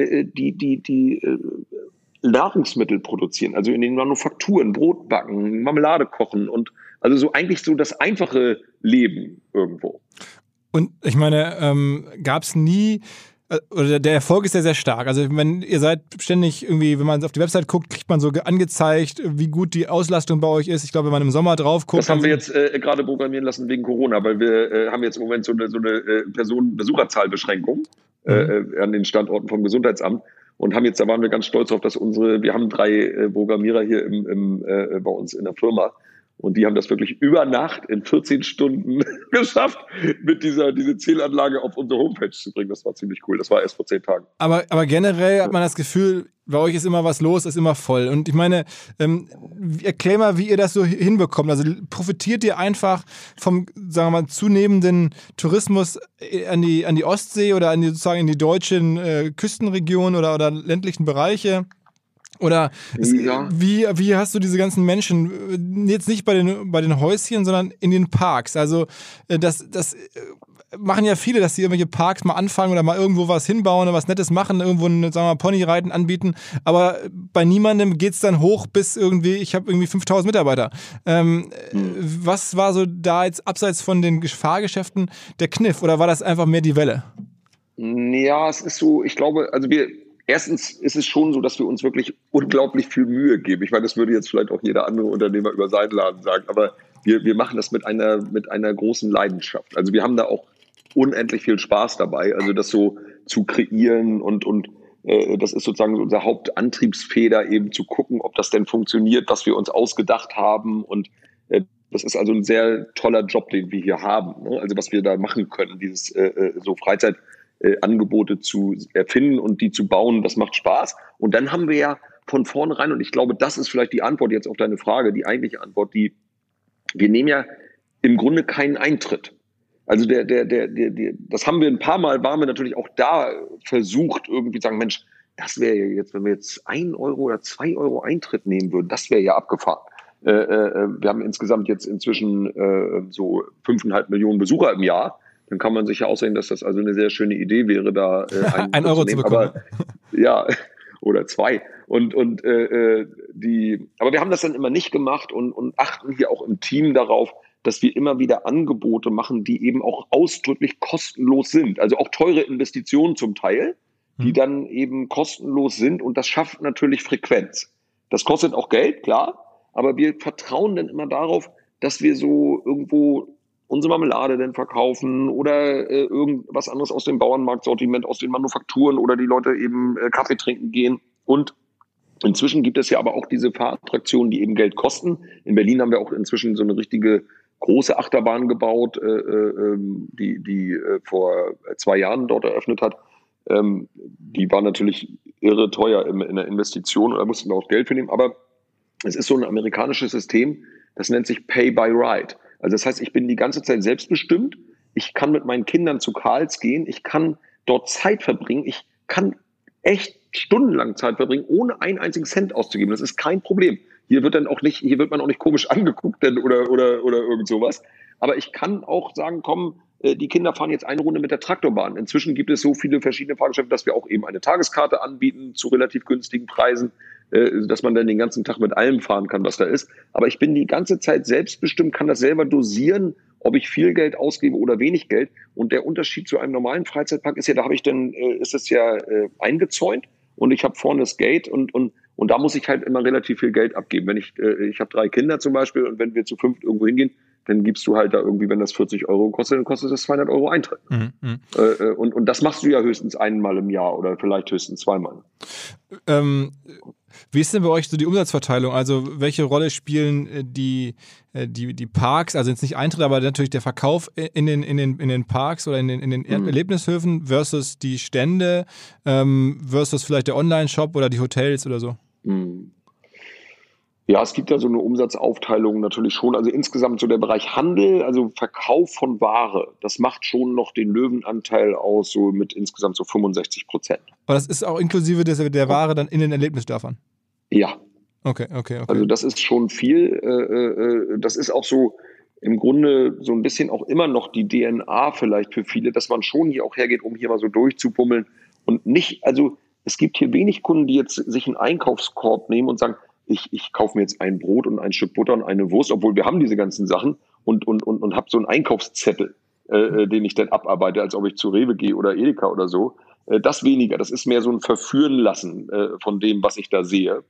die Nahrungsmittel produzieren, also in den Manufakturen, Brot backen, Marmelade kochen und also so eigentlich so das einfache Leben irgendwo. Und ich meine, gab es nie, oder der Erfolg ist ja sehr stark. Also wenn ihr seid ständig irgendwie, wenn man auf die Website guckt, kriegt man so angezeigt, wie gut die Auslastung bei euch ist. Ich glaube, wenn man im Sommer drauf guckt. Das haben wir jetzt gerade programmieren lassen wegen Corona, weil wir haben jetzt im Moment so eine Besucherzahlbeschränkung an den Standorten vom Gesundheitsamt. Und haben jetzt, da waren wir ganz stolz drauf, dass wir haben 3 Programmierer hier bei uns in der Firma. Und die haben das wirklich über Nacht in 14 Stunden geschafft, mit diese Zählanlage auf unsere Homepage zu bringen. Das war ziemlich cool. Das war erst vor 10 Tagen. Aber generell hat man das Gefühl, bei euch ist immer was los, ist immer voll. Und ich meine, erklär mal, wie ihr das so hinbekommt. Also profitiert ihr einfach vom, sagen wir mal, zunehmenden Tourismus an die Ostsee oder sozusagen in die deutschen Küstenregionen oder ländlichen Bereiche? Oder wie hast du diese ganzen Menschen, jetzt nicht bei den Häuschen, sondern in den Parks? Also das machen ja viele, dass sie irgendwelche Parks mal anfangen oder mal irgendwo was hinbauen oder was Nettes machen, irgendwo sagen wir mal, Ponyreiten anbieten. Aber bei niemandem geht es dann hoch bis irgendwie, ich habe irgendwie 5000 Mitarbeiter. Was war so da jetzt abseits von den Fahrgeschäften der Kniff? Oder war das einfach mehr die Welle? Ja, es ist so, ich glaube, also erstens ist es schon so, dass wir uns wirklich unglaublich viel Mühe geben. Ich meine, das würde jetzt vielleicht auch jeder andere Unternehmer über seinen Laden sagen, aber wir machen das mit einer großen Leidenschaft. Also wir haben da auch unendlich viel Spaß dabei, also das so zu kreieren und das ist sozusagen unser Hauptantriebsfeder, eben zu gucken, ob das denn funktioniert, was wir uns ausgedacht haben und das ist also ein sehr toller Job, den wir hier haben, ne? Also was wir da machen können, dieses so Freizeitangebote zu erfinden und die zu bauen, das macht Spaß. Und dann haben wir ja von vornherein, und ich glaube, das ist vielleicht die Antwort jetzt auf deine Frage, die eigentliche Antwort, wir nehmen ja im Grunde keinen Eintritt. Also das haben wir ein paar Mal, waren wir natürlich auch da versucht, irgendwie zu sagen, Mensch, das wäre ja jetzt, wenn wir jetzt 1 Euro oder 2 Euro Eintritt nehmen würden, das wäre ja abgefahren. Wir haben insgesamt jetzt inzwischen so 5,5 Millionen Besucher im Jahr. Dann kann man sich ja ausrechnen, dass das also eine sehr schöne Idee wäre, da 1 Euro zu bekommen. Aber, ja, oder 2. Aber wir haben das dann immer nicht gemacht und achten hier auch im Team darauf, dass wir immer wieder Angebote machen, die eben auch ausdrücklich kostenlos sind. Also auch teure Investitionen zum Teil, die dann eben kostenlos sind, und das schafft natürlich Frequenz. Das kostet auch Geld, klar, aber wir vertrauen dann immer darauf, dass wir so irgendwo unsere Marmelade dann verkaufen oder irgendwas anderes aus dem Bauernmarktsortiment, aus den Manufakturen, oder die Leute eben Kaffee trinken gehen. Und inzwischen gibt es ja aber auch diese Fahrattraktionen, die eben Geld kosten. In Berlin haben wir auch inzwischen so eine richtige große Achterbahn gebaut, die vor 2 Jahren dort eröffnet hat. Die war natürlich irre teuer in der Investition, da mussten wir auch Geld für nehmen. Aber es ist so ein amerikanisches System, das nennt sich Pay by Ride. Also das heißt, ich bin die ganze Zeit selbstbestimmt. Ich kann mit meinen Kindern zu Karls gehen. Ich kann dort Zeit verbringen. Ich kann echt stundenlang Zeit verbringen, ohne einen einzigen Cent auszugeben. Das ist kein Problem. Hier wird man auch nicht komisch angeguckt oder irgend sowas. Aber ich kann auch sagen, komm, die Kinder fahren jetzt eine Runde mit der Traktorbahn. Inzwischen gibt es so viele verschiedene Fahrgeschäfte, dass wir auch eben eine Tageskarte anbieten zu relativ günstigen Preisen, dass man dann den ganzen Tag mit allem fahren kann, was da ist. Aber ich bin die ganze Zeit selbstbestimmt, kann das selber dosieren, ob ich viel Geld ausgebe oder wenig Geld. Und der Unterschied zu einem normalen Freizeitpark ist ja, ist es ja eingezäunt, und ich habe vorne das Gate, und da muss ich halt immer relativ viel Geld abgeben. Ich habe 3 Kinder zum Beispiel, und wenn wir zu 5 irgendwo hingehen, dann gibst du halt da irgendwie, wenn das 40 € kostet, dann kostet das 200 € Eintritt. Und das machst du ja höchstens einmal im Jahr oder vielleicht höchstens zweimal. Wie ist denn bei euch so die Umsatzverteilung? Also welche Rolle spielen die Parks, also jetzt nicht Eintritt, aber natürlich der Verkauf in den Parks oder in den Erlebnishöfen versus die Stände, versus vielleicht der Online-Shop oder die Hotels oder so? Ja, es gibt da so eine Umsatzaufteilung natürlich schon. Also insgesamt so der Bereich Handel, also Verkauf von Ware, das macht schon noch den Löwenanteil aus, so mit insgesamt so 65%. Aber das ist auch inklusive der Ware dann in den Erlebnisdörfern? Ja. Okay. Also das ist schon viel. Das ist auch so im Grunde so ein bisschen auch immer noch die DNA vielleicht für viele, dass man schon hier auch hergeht, um hier mal so durchzupummeln und nicht, also es gibt hier wenig Kunden, die jetzt sich einen Einkaufskorb nehmen und sagen, ich kaufe mir jetzt ein Brot und ein Stück Butter und eine Wurst, obwohl wir haben diese ganzen Sachen, und habe so einen Einkaufszettel, den ich dann abarbeite, als ob ich zu Rewe gehe oder Edeka oder so. Das weniger. Das ist mehr so ein Verführen lassen von dem, was ich da sehe.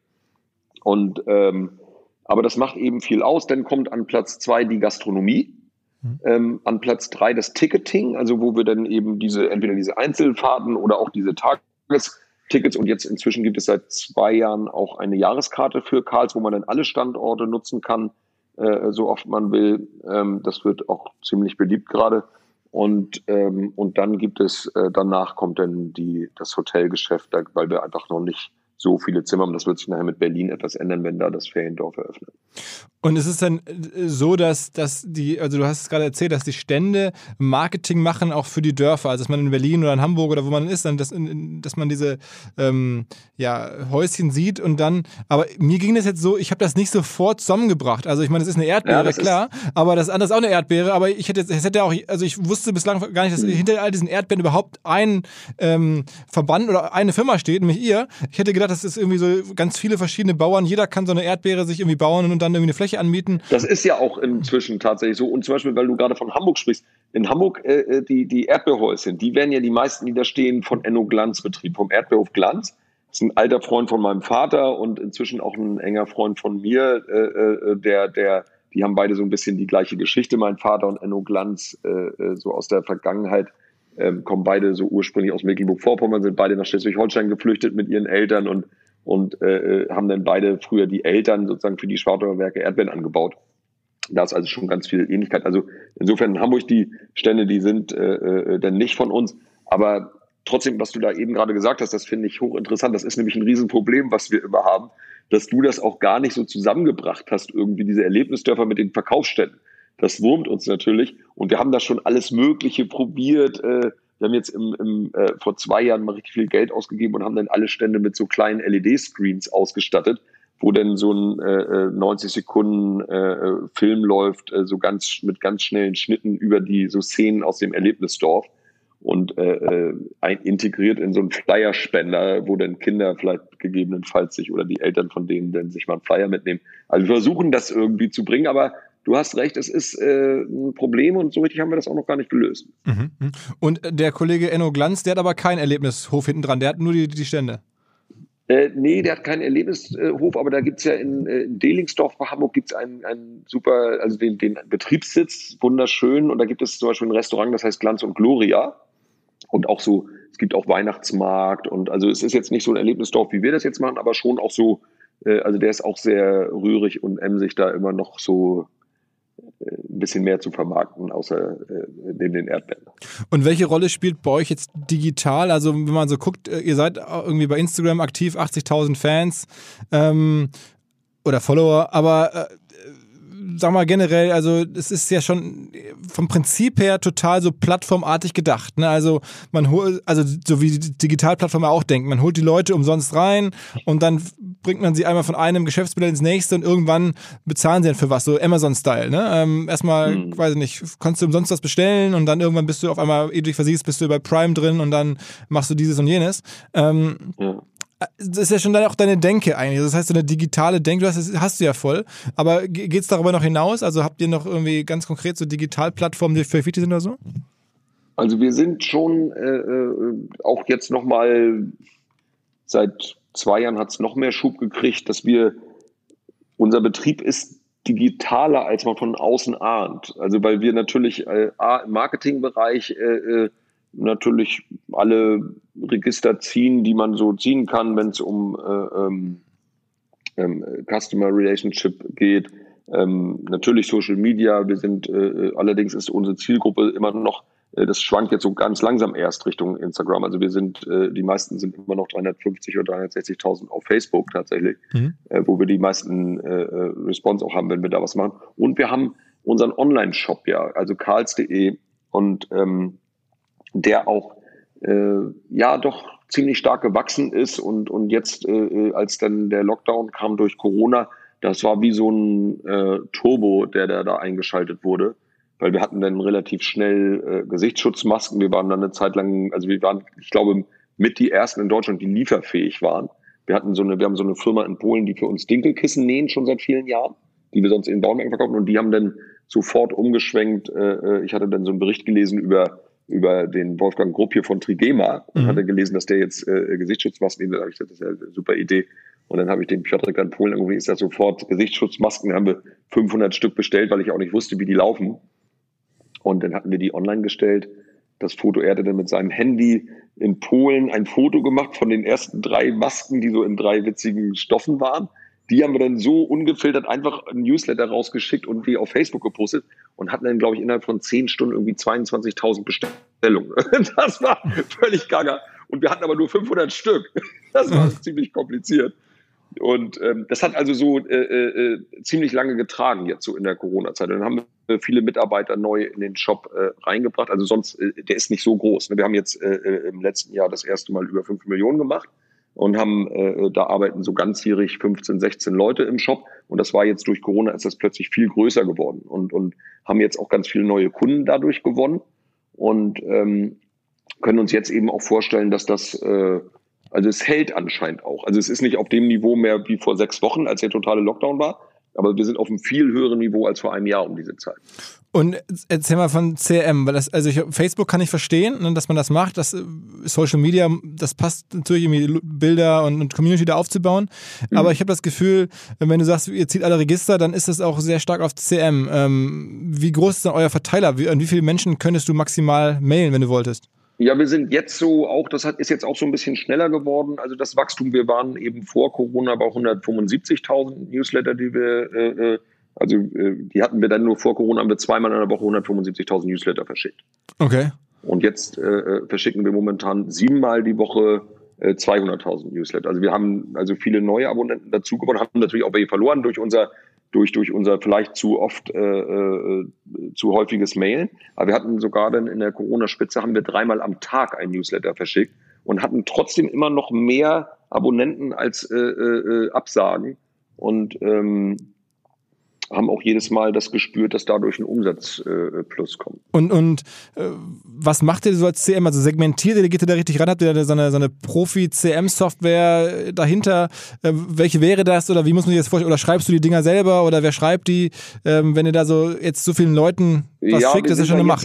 Aber das macht eben viel aus. Dann kommt an Platz 2 die Gastronomie. An Platz 3 das Ticketing, also wo wir dann eben entweder diese Einzelfahrten oder auch diese Tagestickets, und jetzt inzwischen gibt es seit 2 Jahren auch eine Jahreskarte für Karls, wo man dann alle Standorte nutzen kann, so oft man will. Das wird auch ziemlich beliebt gerade. Und dann gibt es, danach kommt dann das Hotelgeschäft, weil wir einfach noch nicht so viele Zimmer haben. Das wird sich nachher mit Berlin etwas ändern, wenn da das Feriendorf eröffnet. Und ist es dann so, dass also du hast es gerade erzählt, dass die Stände Marketing machen auch für die Dörfer, also dass man in Berlin oder in Hamburg oder wo man ist, dann dass man diese Häuschen sieht und dann, aber mir ging das jetzt so, ich habe das nicht sofort zusammengebracht. Also ich meine, es ist eine Erdbeere, klar, aber das andere ist auch eine Erdbeere, aber ich wusste bislang gar nicht, dass hinter all diesen Erdbeeren überhaupt ein Verband oder eine Firma steht, nämlich ihr. Ich hätte gedacht, das ist irgendwie so ganz viele verschiedene Bauern, jeder kann so eine Erdbeere sich irgendwie bauen und dann irgendwie eine Fläche anmieten. Das ist ja auch inzwischen tatsächlich so. Und zum Beispiel, weil du gerade von Hamburg sprichst, in Hamburg die Erdbeerhäuschen, die werden ja die meisten, die da stehen, von Enno Glanz betrieben, vom Erdbeerhof Glanz. Das ist ein alter Freund von meinem Vater und inzwischen auch ein enger Freund von mir, die haben beide so ein bisschen die gleiche Geschichte, mein Vater und Enno Glanz, so aus der Vergangenheit. Kommen beide so ursprünglich aus Mecklenburg-Vorpommern, sind beide nach Schleswig-Holstein geflüchtet mit ihren Eltern und haben dann beide früher die Eltern sozusagen für die Schwartauer Werke Erdbeeren angebaut. Da ist also schon ganz viel Ähnlichkeit. Also insofern in Hamburg die Stände, die sind dann nicht von uns. Aber trotzdem, was du da eben gerade gesagt hast, das finde ich hochinteressant. Das ist nämlich ein Riesenproblem, was wir immer haben, dass du das auch gar nicht so zusammengebracht hast, irgendwie diese Erlebnisdörfer mit den Verkaufsständen. Das wurmt uns natürlich und wir haben da schon alles Mögliche probiert. Wir haben jetzt vor 2 Jahren mal richtig viel Geld ausgegeben und haben dann alle Stände mit so kleinen LED-Screens ausgestattet, wo dann so ein 90 Sekunden Film läuft, mit ganz schnellen Schnitten über die so Szenen aus dem Erlebnisdorf und integriert in so einen Flyerspender, wo dann Kinder vielleicht gegebenenfalls sich oder die Eltern von denen dann sich mal einen Flyer mitnehmen. Also wir versuchen das irgendwie zu bringen, aber du hast recht, es ist ein Problem und so richtig haben wir das auch noch gar nicht gelöst. Mhm. Und der Kollege Enno Glanz, der hat aber keinen Erlebnishof hinten dran, der hat nur die Stände. Nee, der hat keinen Erlebnishof, aber da gibt's ja in Delingsdorf bei Hamburg gibt's einen super, also den Betriebssitz, wunderschön. Und da gibt es zum Beispiel ein Restaurant, das heißt Glanz und Gloria. Und auch so, es gibt auch Weihnachtsmarkt. Und also es ist jetzt nicht so ein Erlebnisdorf, wie wir das jetzt machen, aber schon auch so, also der ist auch sehr rührig und emsig, da immer noch so ein bisschen mehr zu vermarkten, außer neben den Erdbeeren. Und welche Rolle spielt bei euch jetzt digital? Also wenn man so guckt, ihr seid irgendwie bei Instagram aktiv, 80.000 Fans oder Follower, aber sag mal generell, also es ist ja schon vom Prinzip her total so plattformartig gedacht. Ne? Also man holt, also so wie die Digitalplattform auch denkt, man holt die Leute umsonst rein und dann bringt man sie einmal von einem Geschäftsmodell ins nächste und irgendwann bezahlen sie dann für was, so Amazon-Style. Ne? Erstmal, weiß ich nicht, kannst du umsonst was bestellen und dann irgendwann bist du auf einmal, ehe du dich versiehst, bist du bei Prime drin und dann machst du dieses und jenes. Das ist ja schon dann auch deine Denke eigentlich. Das heißt, so eine digitale Denke, hast du ja voll. Aber geht's darüber noch hinaus? Also habt ihr noch irgendwie ganz konkret so Digitalplattformen, die für wichtig sind oder so? Also wir sind schon auch jetzt nochmal, seit 2 Jahren hat es noch mehr Schub gekriegt, dass unser Betrieb ist digitaler, als man von außen ahnt. Also weil wir natürlich im Marketingbereich natürlich alle Register ziehen, die man so ziehen kann, wenn es um Customer Relationship geht. Natürlich Social Media. Wir sind allerdings ist unsere Zielgruppe immer noch, das schwankt jetzt so ganz langsam erst Richtung Instagram. Also wir sind, die meisten sind immer noch 350 oder 360.000 auf Facebook tatsächlich, wo wir die meisten Response auch haben, wenn wir da was machen. Und wir haben unseren Online-Shop ja, also karls.de und der auch doch ziemlich stark gewachsen ist und jetzt, als dann der Lockdown kam durch Corona, das war wie so ein Turbo, der da eingeschaltet wurde, weil wir hatten dann relativ schnell Gesichtsschutzmasken. Wir waren dann eine Zeit lang, also wir waren, ich glaube, mit die ersten in Deutschland, die lieferfähig waren. Wir haben so eine Firma in Polen, die für uns Dinkelkissen nähen, schon seit vielen Jahren, die wir sonst in Baumarkt verkaufen, und die haben dann sofort umgeschwenkt. Ich hatte dann so einen Bericht gelesen über den Wolfgang Grupp hier von Trigema und hatte gelesen, dass der jetzt Gesichtsschutzmasken, da habe ich gesagt, das ist ja eine super Idee. Und dann habe ich den Piotrek in Polen angerufen, ist ja sofort Gesichtsschutzmasken, da haben wir 500 Stück bestellt, weil ich auch nicht wusste, wie die laufen. Und dann hatten wir die online gestellt. Das Foto, er hatte dann mit seinem Handy in Polen ein Foto gemacht von den ersten 3 Masken, die so in 3 witzigen Stoffen waren. Die haben wir dann so ungefiltert einfach ein Newsletter rausgeschickt und die auf Facebook gepostet und hatten dann, glaube ich, innerhalb von 10 Stunden irgendwie 22.000 Bestellungen. Das war völlig gaga. Und wir hatten aber nur 500 Stück. Das war ziemlich kompliziert. Und das hat also so ziemlich lange getragen jetzt so in der Corona-Zeit. Dann haben wir viele Mitarbeiter neu in den Shop reingebracht. Also sonst, der ist nicht so groß. Wir haben jetzt im letzten Jahr das erste Mal über 5 Millionen gemacht. Und da arbeiten so ganzjährig 15, 16 Leute im Shop. Und das war jetzt durch Corona, ist das plötzlich viel größer geworden und haben jetzt auch ganz viele neue Kunden dadurch gewonnen und können uns jetzt eben auch vorstellen, dass das, also es hält anscheinend auch. Also es ist nicht auf dem Niveau mehr wie vor 6 Wochen, als der totale Lockdown war. Aber wir sind auf einem viel höheren Niveau als vor einem Jahr um diese Zeit. Und erzähl mal von CRM, weil Facebook kann ich verstehen, dass man das macht, das Social Media, das passt natürlich irgendwie Bilder und Community da aufzubauen, aber ich habe das Gefühl, wenn du sagst, ihr zieht alle Register, dann ist das auch sehr stark auf CRM. Wie groß ist denn euer Verteiler? An wie viele Menschen könntest du maximal mailen, wenn du wolltest? Ja, wir sind jetzt so auch, ist jetzt auch so ein bisschen schneller geworden. Also das Wachstum, wir waren eben vor Corona bei 175.000 Newsletter, die wir, die hatten wir dann nur vor Corona, haben wir 2-mal in der Woche 175.000 Newsletter verschickt. Okay. Und jetzt verschicken wir momentan 7-mal die Woche 200.000 Newsletter. Also wir haben also viele neue Abonnenten dazu gewonnen, haben natürlich auch welche verloren durch unser vielleicht zu oft zu häufiges Mailen. Aber wir hatten sogar dann in der Corona-Spitze, haben wir 3-mal am Tag ein Newsletter verschickt und hatten trotzdem immer noch mehr Abonnenten als Absagen. Und haben auch jedes Mal das gespürt, dass dadurch ein Umsatzplus kommt. Und was macht ihr so als CM? Also segmentiert ihr, geht ihr da richtig ran? Habt ihr da so eine Profi-CM-Software dahinter? Welche wäre das? Oder wie muss man sich das vorstellen? Oder schreibst du die Dinger selber? Oder wer schreibt die? Wenn ihr da so jetzt so vielen Leuten was schickt, das ist ja schon eine Macht.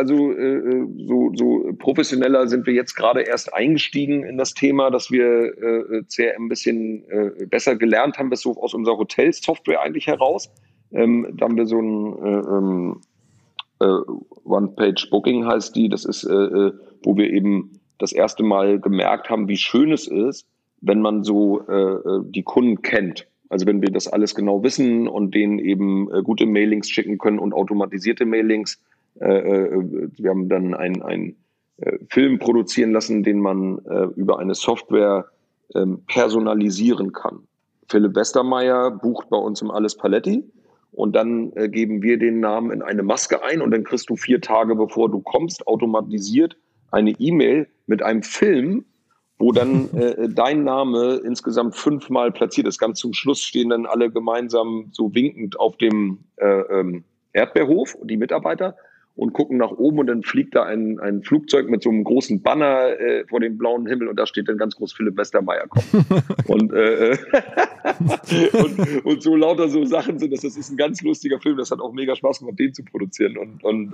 So professioneller sind wir jetzt gerade erst eingestiegen in das Thema, dass wir CRM ein bisschen besser gelernt haben, das so aus unserer Hotelsoftware eigentlich heraus. Da haben wir so ein One-Page-Booking heißt die. Das ist, wo wir eben das erste Mal gemerkt haben, wie schön es ist, wenn man so die Kunden kennt. Also wenn wir das alles genau wissen und denen eben gute Mailings schicken können und automatisierte Mailings. Wir haben dann einen Film produzieren lassen, den man über eine Software personalisieren kann. Philipp Westermeier bucht bei uns im Alles Paletti und dann geben wir den Namen in eine Maske ein und dann kriegst du 4 Tage, bevor du kommst, automatisiert eine E-Mail mit einem Film, wo dann dein Name insgesamt 5-mal platziert ist. Ganz zum Schluss stehen dann alle gemeinsam so winkend auf dem Erdbeerhof, die Mitarbeiter, und gucken nach oben und dann fliegt da ein Flugzeug mit so einem großen Banner vor dem blauen Himmel und da steht dann ganz groß Philipp Westermeier kommt. und so lauter so Sachen sind das. Das ist ein ganz lustiger Film. Das hat auch mega Spaß gemacht, den zu produzieren. Und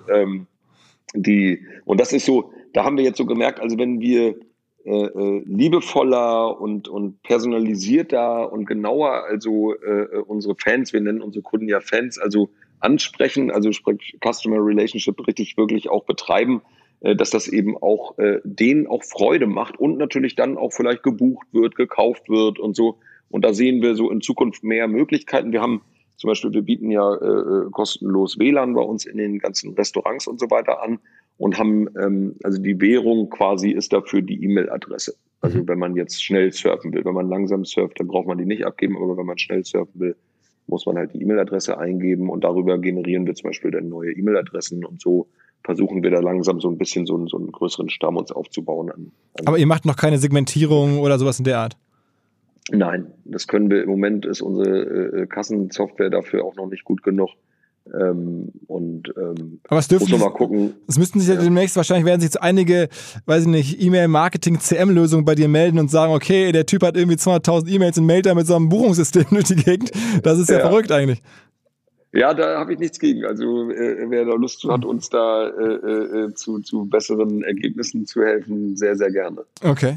das ist so, da haben wir jetzt so gemerkt, also wenn wir liebevoller und personalisierter und genauer, also unsere Fans, wir nennen unsere Kunden ja Fans, also ansprechen, also sprich Customer Relationship richtig wirklich auch betreiben, dass das eben auch denen auch Freude macht und natürlich dann auch vielleicht gebucht wird, gekauft wird und so. Und da sehen wir so in Zukunft mehr Möglichkeiten. Wir haben zum Beispiel, wir bieten ja kostenlos WLAN bei uns in den ganzen Restaurants und so weiter an und haben, also die Währung quasi ist dafür die E-Mail-Adresse. Also wenn man jetzt schnell surfen will, wenn man langsam surft, dann braucht man die nicht abgeben, aber wenn man schnell surfen will, muss man halt die E-Mail-Adresse eingeben und darüber generieren wir zum Beispiel dann neue E-Mail-Adressen und so versuchen wir da langsam so ein bisschen so einen größeren Stamm uns aufzubauen. Aber ihr macht noch keine Segmentierung oder sowas in der Art? Nein, das können wir im Moment, ist unsere Kassensoftware dafür auch noch nicht gut genug. Aber es dürfen muss man mal gucken. Es müssten sich ja demnächst, wahrscheinlich werden sich jetzt einige, weiß ich nicht, E-Mail-Marketing-CM-Lösungen bei dir melden und sagen, okay, der Typ hat irgendwie 200.000 E-Mails und mailt da mit so einem Buchungssystem durch die Gegend. Das ist ja verrückt eigentlich. Ja, da habe ich nichts gegen. Also wer da Lust hat, uns da zu besseren Ergebnissen zu helfen, sehr, sehr gerne. Okay.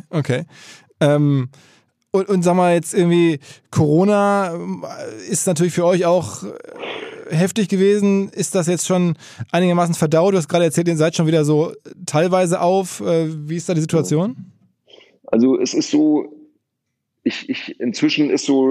Und sag mal jetzt irgendwie, Corona ist natürlich für euch auch heftig gewesen. Ist das jetzt schon einigermaßen verdaut? Du hast gerade erzählt, ihr seid schon wieder so teilweise auf. Wie ist da die Situation? Also es ist so, inzwischen ist so,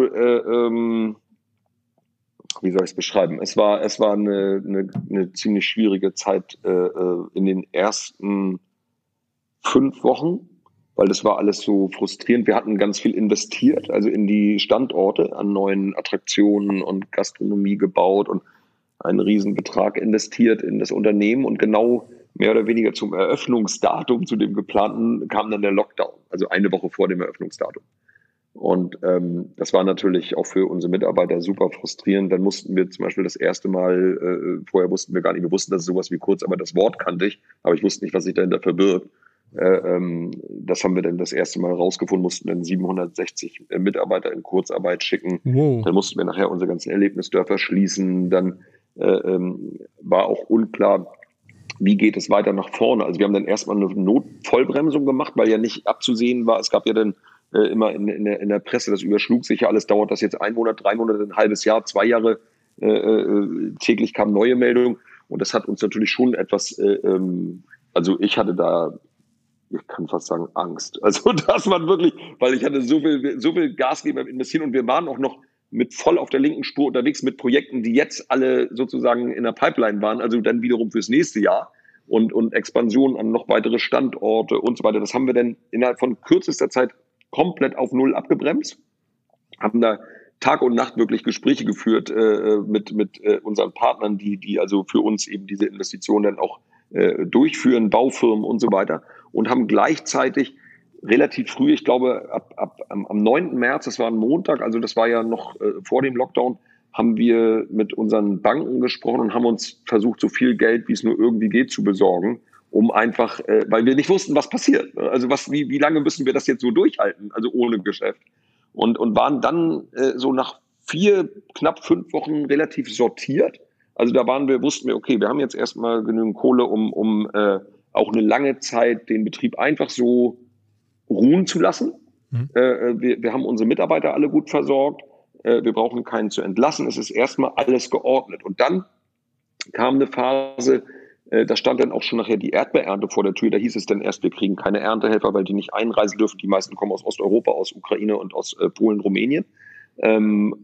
wie soll ich es beschreiben? Es war eine ziemlich schwierige Zeit in den ersten 5 Wochen, weil das war alles so frustrierend. Wir hatten ganz viel investiert, also in die Standorte an neuen Attraktionen und Gastronomie gebaut und einen Riesenbetrag investiert in das Unternehmen und genau mehr oder weniger zum Eröffnungsdatum, zu dem geplanten, kam dann der Lockdown, also eine Woche vor dem Eröffnungsdatum. Und das war natürlich auch für unsere Mitarbeiter super frustrierend. Dann mussten wir zum Beispiel das erste Mal, vorher wussten wir gar nicht, wir wussten, dass es sowas wie Kurzarbeit, das Wort kannte ich, aber ich wusste nicht, was sich dahinter verbirgt. Das haben wir dann das erste Mal rausgefunden, mussten dann 760 Mitarbeiter in Kurzarbeit schicken. Wow. Dann mussten wir nachher unsere ganzen Erlebnisdörfer schließen. Dann war auch unklar, wie geht es weiter nach vorne. Also wir haben dann erstmal eine Notvollbremsung gemacht, weil ja nicht abzusehen war. Es gab ja dann immer in der Presse, das überschlug sich ja alles, dauert das jetzt 1 Monat, 3 Monate, ein halbes Jahr, 2 Jahre, täglich kamen neue Meldungen und das hat uns natürlich schon etwas, also ich hatte da, ich kann fast sagen, Angst. Also dass man wirklich, weil ich hatte so viel Gas gegeben beim Investieren und wir waren auch noch mit voll auf der linken Spur unterwegs mit Projekten, die jetzt alle sozusagen in der Pipeline waren, also dann wiederum fürs nächste Jahr und Expansion an noch weitere Standorte und so weiter. Das haben wir dann innerhalb von kürzester Zeit komplett auf Null abgebremst, haben da Tag und Nacht wirklich Gespräche geführt mit unseren Partnern, die also für uns eben diese Investitionen dann auch durchführen, Baufirmen und so weiter und haben gleichzeitig relativ früh, ich glaube am 9. März, das war ein Montag, also das war ja noch vor dem Lockdown, haben wir mit unseren Banken gesprochen und haben uns versucht, so viel Geld, wie es nur irgendwie geht, zu besorgen, um einfach, weil wir nicht wussten, was passiert. Also wie lange müssen wir das jetzt so durchhalten, also ohne Geschäft. Und waren dann so nach knapp 5 Wochen relativ sortiert. Also da wussten wir, okay, wir haben jetzt erstmal genügend Kohle, um auch eine lange Zeit den Betrieb einfach so ruhen zu lassen. Wir haben unsere Mitarbeiter alle gut versorgt. Wir brauchen keinen zu entlassen. Es ist erstmal alles geordnet. Und dann kam eine Phase, da stand dann auch schon nachher die Erdbeerernte vor der Tür. Da hieß es dann erst, wir kriegen keine Erntehelfer, weil die nicht einreisen dürfen. Die meisten kommen aus Osteuropa, aus Ukraine und aus Polen, Rumänien. Dann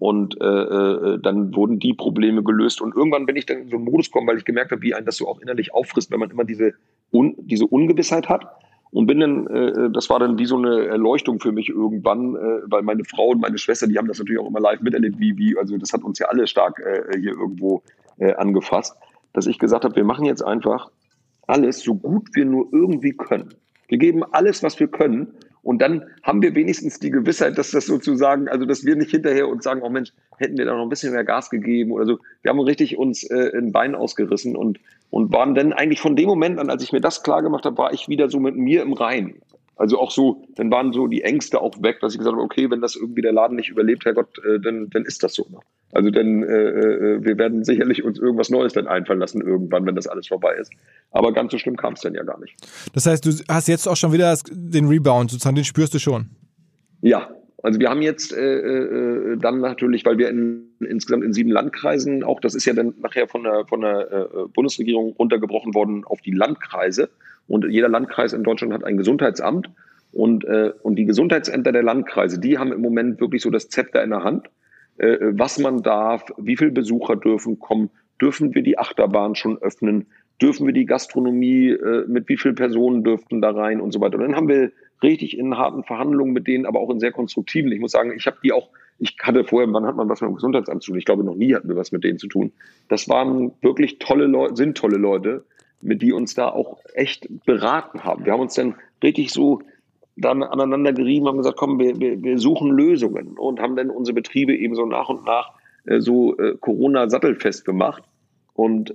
wurden die Probleme gelöst. Und irgendwann bin ich dann in so einen Modus gekommen, weil ich gemerkt habe, wie einen das so auch innerlich auffrisst, wenn man immer diese Ungewissheit hat. Und bin dann, das war dann wie so eine Erleuchtung für mich irgendwann, weil meine Frau und meine Schwester, die haben das natürlich auch immer live miterlebt, also das hat uns ja alle stark hier irgendwo angefasst, dass ich gesagt habe, wir machen jetzt einfach alles so gut wir nur irgendwie können. Wir geben alles, was wir können. Und dann haben wir wenigstens die Gewissheit, dass das sozusagen, also dass wir nicht hinterher uns sagen, oh Mensch, hätten wir da noch ein bisschen mehr Gas gegeben oder so. Wir haben richtig uns ein Bein ausgerissen und waren dann eigentlich von dem Moment an, als ich mir das klar gemacht habe, war ich wieder so mit mir im Reinen. Also auch so, dann waren so die Ängste auch weg, dass ich gesagt habe, okay, wenn das irgendwie der Laden nicht überlebt, Herrgott, dann ist das so. Also dann, wir werden sicherlich uns irgendwas Neues dann einfallen lassen irgendwann, wenn das alles vorbei ist. Aber ganz so schlimm kam es dann ja gar nicht. Das heißt, du hast jetzt auch schon wieder den Rebound, sozusagen, den spürst du schon? Ja, also wir haben jetzt dann natürlich, weil wir insgesamt in 7 Landkreisen, auch das ist ja dann nachher von der Bundesregierung runtergebrochen worden auf die Landkreise. Und jeder Landkreis in Deutschland hat ein Gesundheitsamt. Und die Gesundheitsämter der Landkreise, die haben im Moment wirklich so das Zepter in der Hand. Was man darf, wie viele Besucher dürfen kommen, dürfen wir die Achterbahn schon öffnen, dürfen wir die Gastronomie, mit wie vielen Personen dürften da rein und so weiter. Und dann haben wir richtig in harten Verhandlungen mit denen, aber auch in sehr konstruktiven. Ich muss sagen, ich hatte vorher, wann hat man was mit dem Gesundheitsamt zu tun? Ich glaube, noch nie hatten wir was mit denen zu tun. Das waren wirklich tolle Leute, mit die uns da auch echt beraten haben. Wir haben uns dann richtig so dann aneinander gerieben, haben gesagt, komm, wir suchen Lösungen und haben dann unsere Betriebe eben so nach und nach Corona-sattelfest gemacht und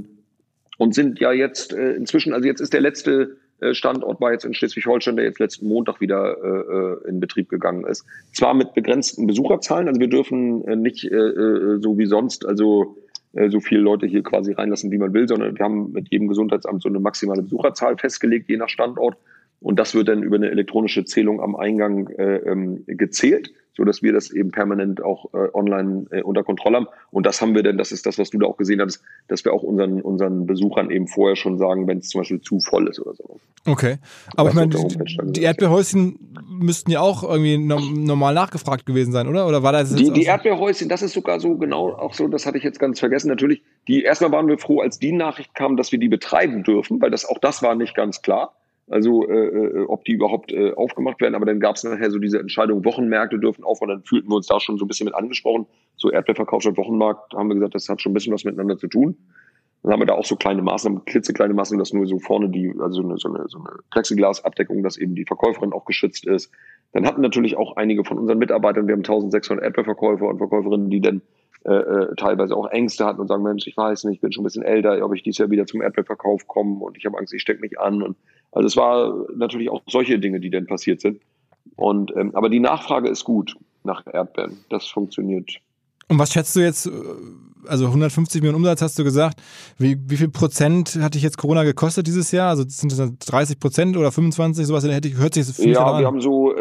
sind ja jetzt inzwischen, also jetzt ist der letzte Standort war jetzt in Schleswig-Holstein, der jetzt letzten Montag wieder in Betrieb gegangen ist. Zwar mit begrenzten Besucherzahlen, also wir dürfen nicht so wie sonst, also so viele Leute hier quasi reinlassen, wie man will, sondern wir haben mit jedem Gesundheitsamt so eine maximale Besucherzahl festgelegt, je nach Standort. Und das wird dann über eine elektronische Zählung am Eingang gezählt, so dass wir das eben permanent auch online unter Kontrolle haben. Und das haben wir dann, das ist das, was du da auch gesehen hast, dass wir auch unseren Besuchern eben vorher schon sagen, wenn es zum Beispiel zu voll ist oder so. Okay, aber ich meine, die Erdbeerhäuschen müssten ja auch irgendwie normal nachgefragt gewesen sein, oder? Oder war das jetzt die Erdbeerhäuschen, das ist sogar so genau auch so, das hatte ich jetzt ganz vergessen. Natürlich, erstmal waren wir froh, als die Nachricht kam, dass wir die betreiben dürfen, weil das war nicht ganz klar. Also ob die überhaupt aufgemacht werden, aber dann gab es nachher so diese Entscheidung, Wochenmärkte dürfen auf und dann fühlten wir uns da schon so ein bisschen mit angesprochen. So Erdbeerverkauf statt Wochenmarkt, haben wir gesagt, das hat schon ein bisschen was miteinander zu tun. Dann haben wir da auch so kleine Maßnahmen, klitzekleine Maßnahmen, dass nur so vorne so eine Plexiglasabdeckung, dass eben die Verkäuferin auch geschützt ist. Dann hatten natürlich auch einige von unseren Mitarbeitern, wir haben 1600 Erdbeerverkäufer und Verkäuferinnen, die dann teilweise auch Ängste hatten und sagen, Mensch, ich weiß nicht, ich bin schon ein bisschen älter, ob ich dieses Jahr wieder zum Erdbeerverkauf komme und ich habe Angst, ich stecke mich an. Und also es war natürlich auch solche Dinge, die dann passiert sind. Und aber die Nachfrage ist gut nach Erdbeeren. Das funktioniert. Und was schätzt du jetzt, also 150 Millionen Umsatz hast du gesagt, wie viel Prozent hat dich jetzt Corona gekostet dieses Jahr? Also sind das 30% oder 25%, sowas? Hört sich das für mich an? Wir haben so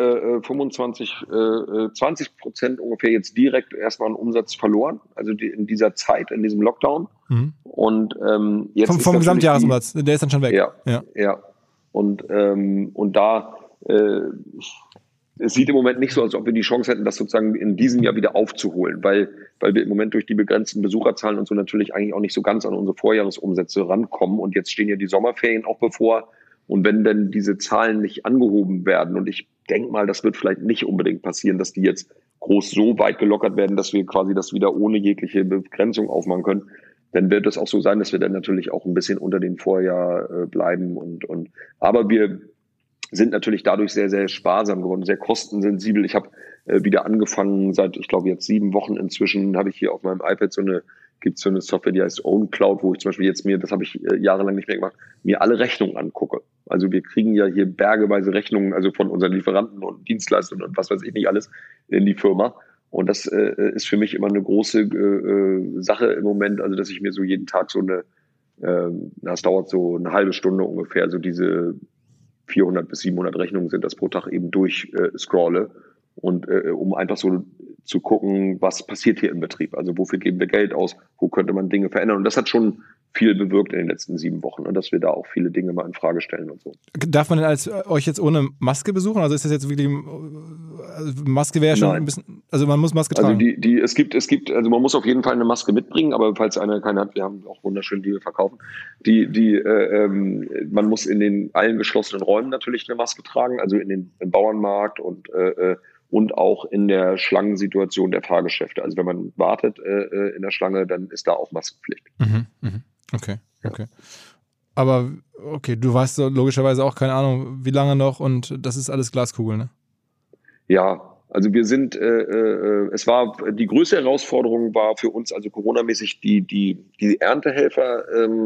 20% ungefähr jetzt direkt erstmal einen Umsatz verloren, also in dieser Zeit, in diesem Lockdown. Mhm. Und jetzt vom Gesamtjahresumsatz, der ist dann schon weg. Ja. Und da es sieht im Moment nicht so aus, als ob wir die Chance hätten, das sozusagen in diesem Jahr wieder aufzuholen, weil wir im Moment durch die begrenzten Besucherzahlen und so natürlich eigentlich auch nicht so ganz an unsere Vorjahresumsätze rankommen. Und jetzt stehen ja die Sommerferien auch bevor. Und wenn dann diese Zahlen nicht angehoben werden, und ich denke mal, das wird vielleicht nicht unbedingt passieren, dass die jetzt groß so weit gelockert werden, dass wir quasi das wieder ohne jegliche Begrenzung aufmachen können, dann wird es auch so sein, dass wir dann natürlich auch ein bisschen unter dem Vorjahr bleiben. Aber wir sind natürlich dadurch sehr, sehr sparsam geworden, sehr kostensensibel. Ich habe wieder angefangen. Seit, ich glaube, jetzt 7 Wochen inzwischen habe ich hier auf meinem iPad gibt es so eine Software, die heißt OwnCloud, wo ich zum Beispiel jetzt das habe ich jahrelang nicht mehr gemacht, mir alle Rechnungen angucke. Also wir kriegen ja hier bergeweise Rechnungen, also von unseren Lieferanten und Dienstleistern und was weiß ich nicht alles in die Firma. Und das ist für mich immer eine große Sache im Moment, also dass ich mir so jeden Tag das dauert so eine halbe Stunde ungefähr, so diese 400 bis 700 Rechnungen sind das pro Tag eben durchscrolle. Und um einfach so zu gucken, was passiert hier im Betrieb. Also wofür geben wir Geld aus, wo könnte man Dinge verändern. Und das hat schon viel bewirkt in den letzten 7 Wochen, und dass wir da auch viele Dinge mal in Frage stellen und so. Darf man denn euch jetzt ohne Maske besuchen? Also ist das jetzt wirklich, also Maske wäre ja schon ein bisschen, also man muss Maske tragen. Also es gibt, also man muss auf jeden Fall eine Maske mitbringen, aber falls einer keine hat, wir haben auch wunderschön, die wir verkaufen. Man muss in allen geschlossenen Räumen natürlich eine Maske tragen, also im Bauernmarkt und auch in der Schlangensituation der Fahrgeschäfte. Also wenn man wartet in der Schlange, dann ist da auch Maskenpflicht. Okay. Aber okay, du weißt so logischerweise auch, keine Ahnung, wie lange noch, und das ist alles Glaskugel, ne? Ja, also wir sind, die größte Herausforderung war für uns, also coronamäßig, die Erntehelfer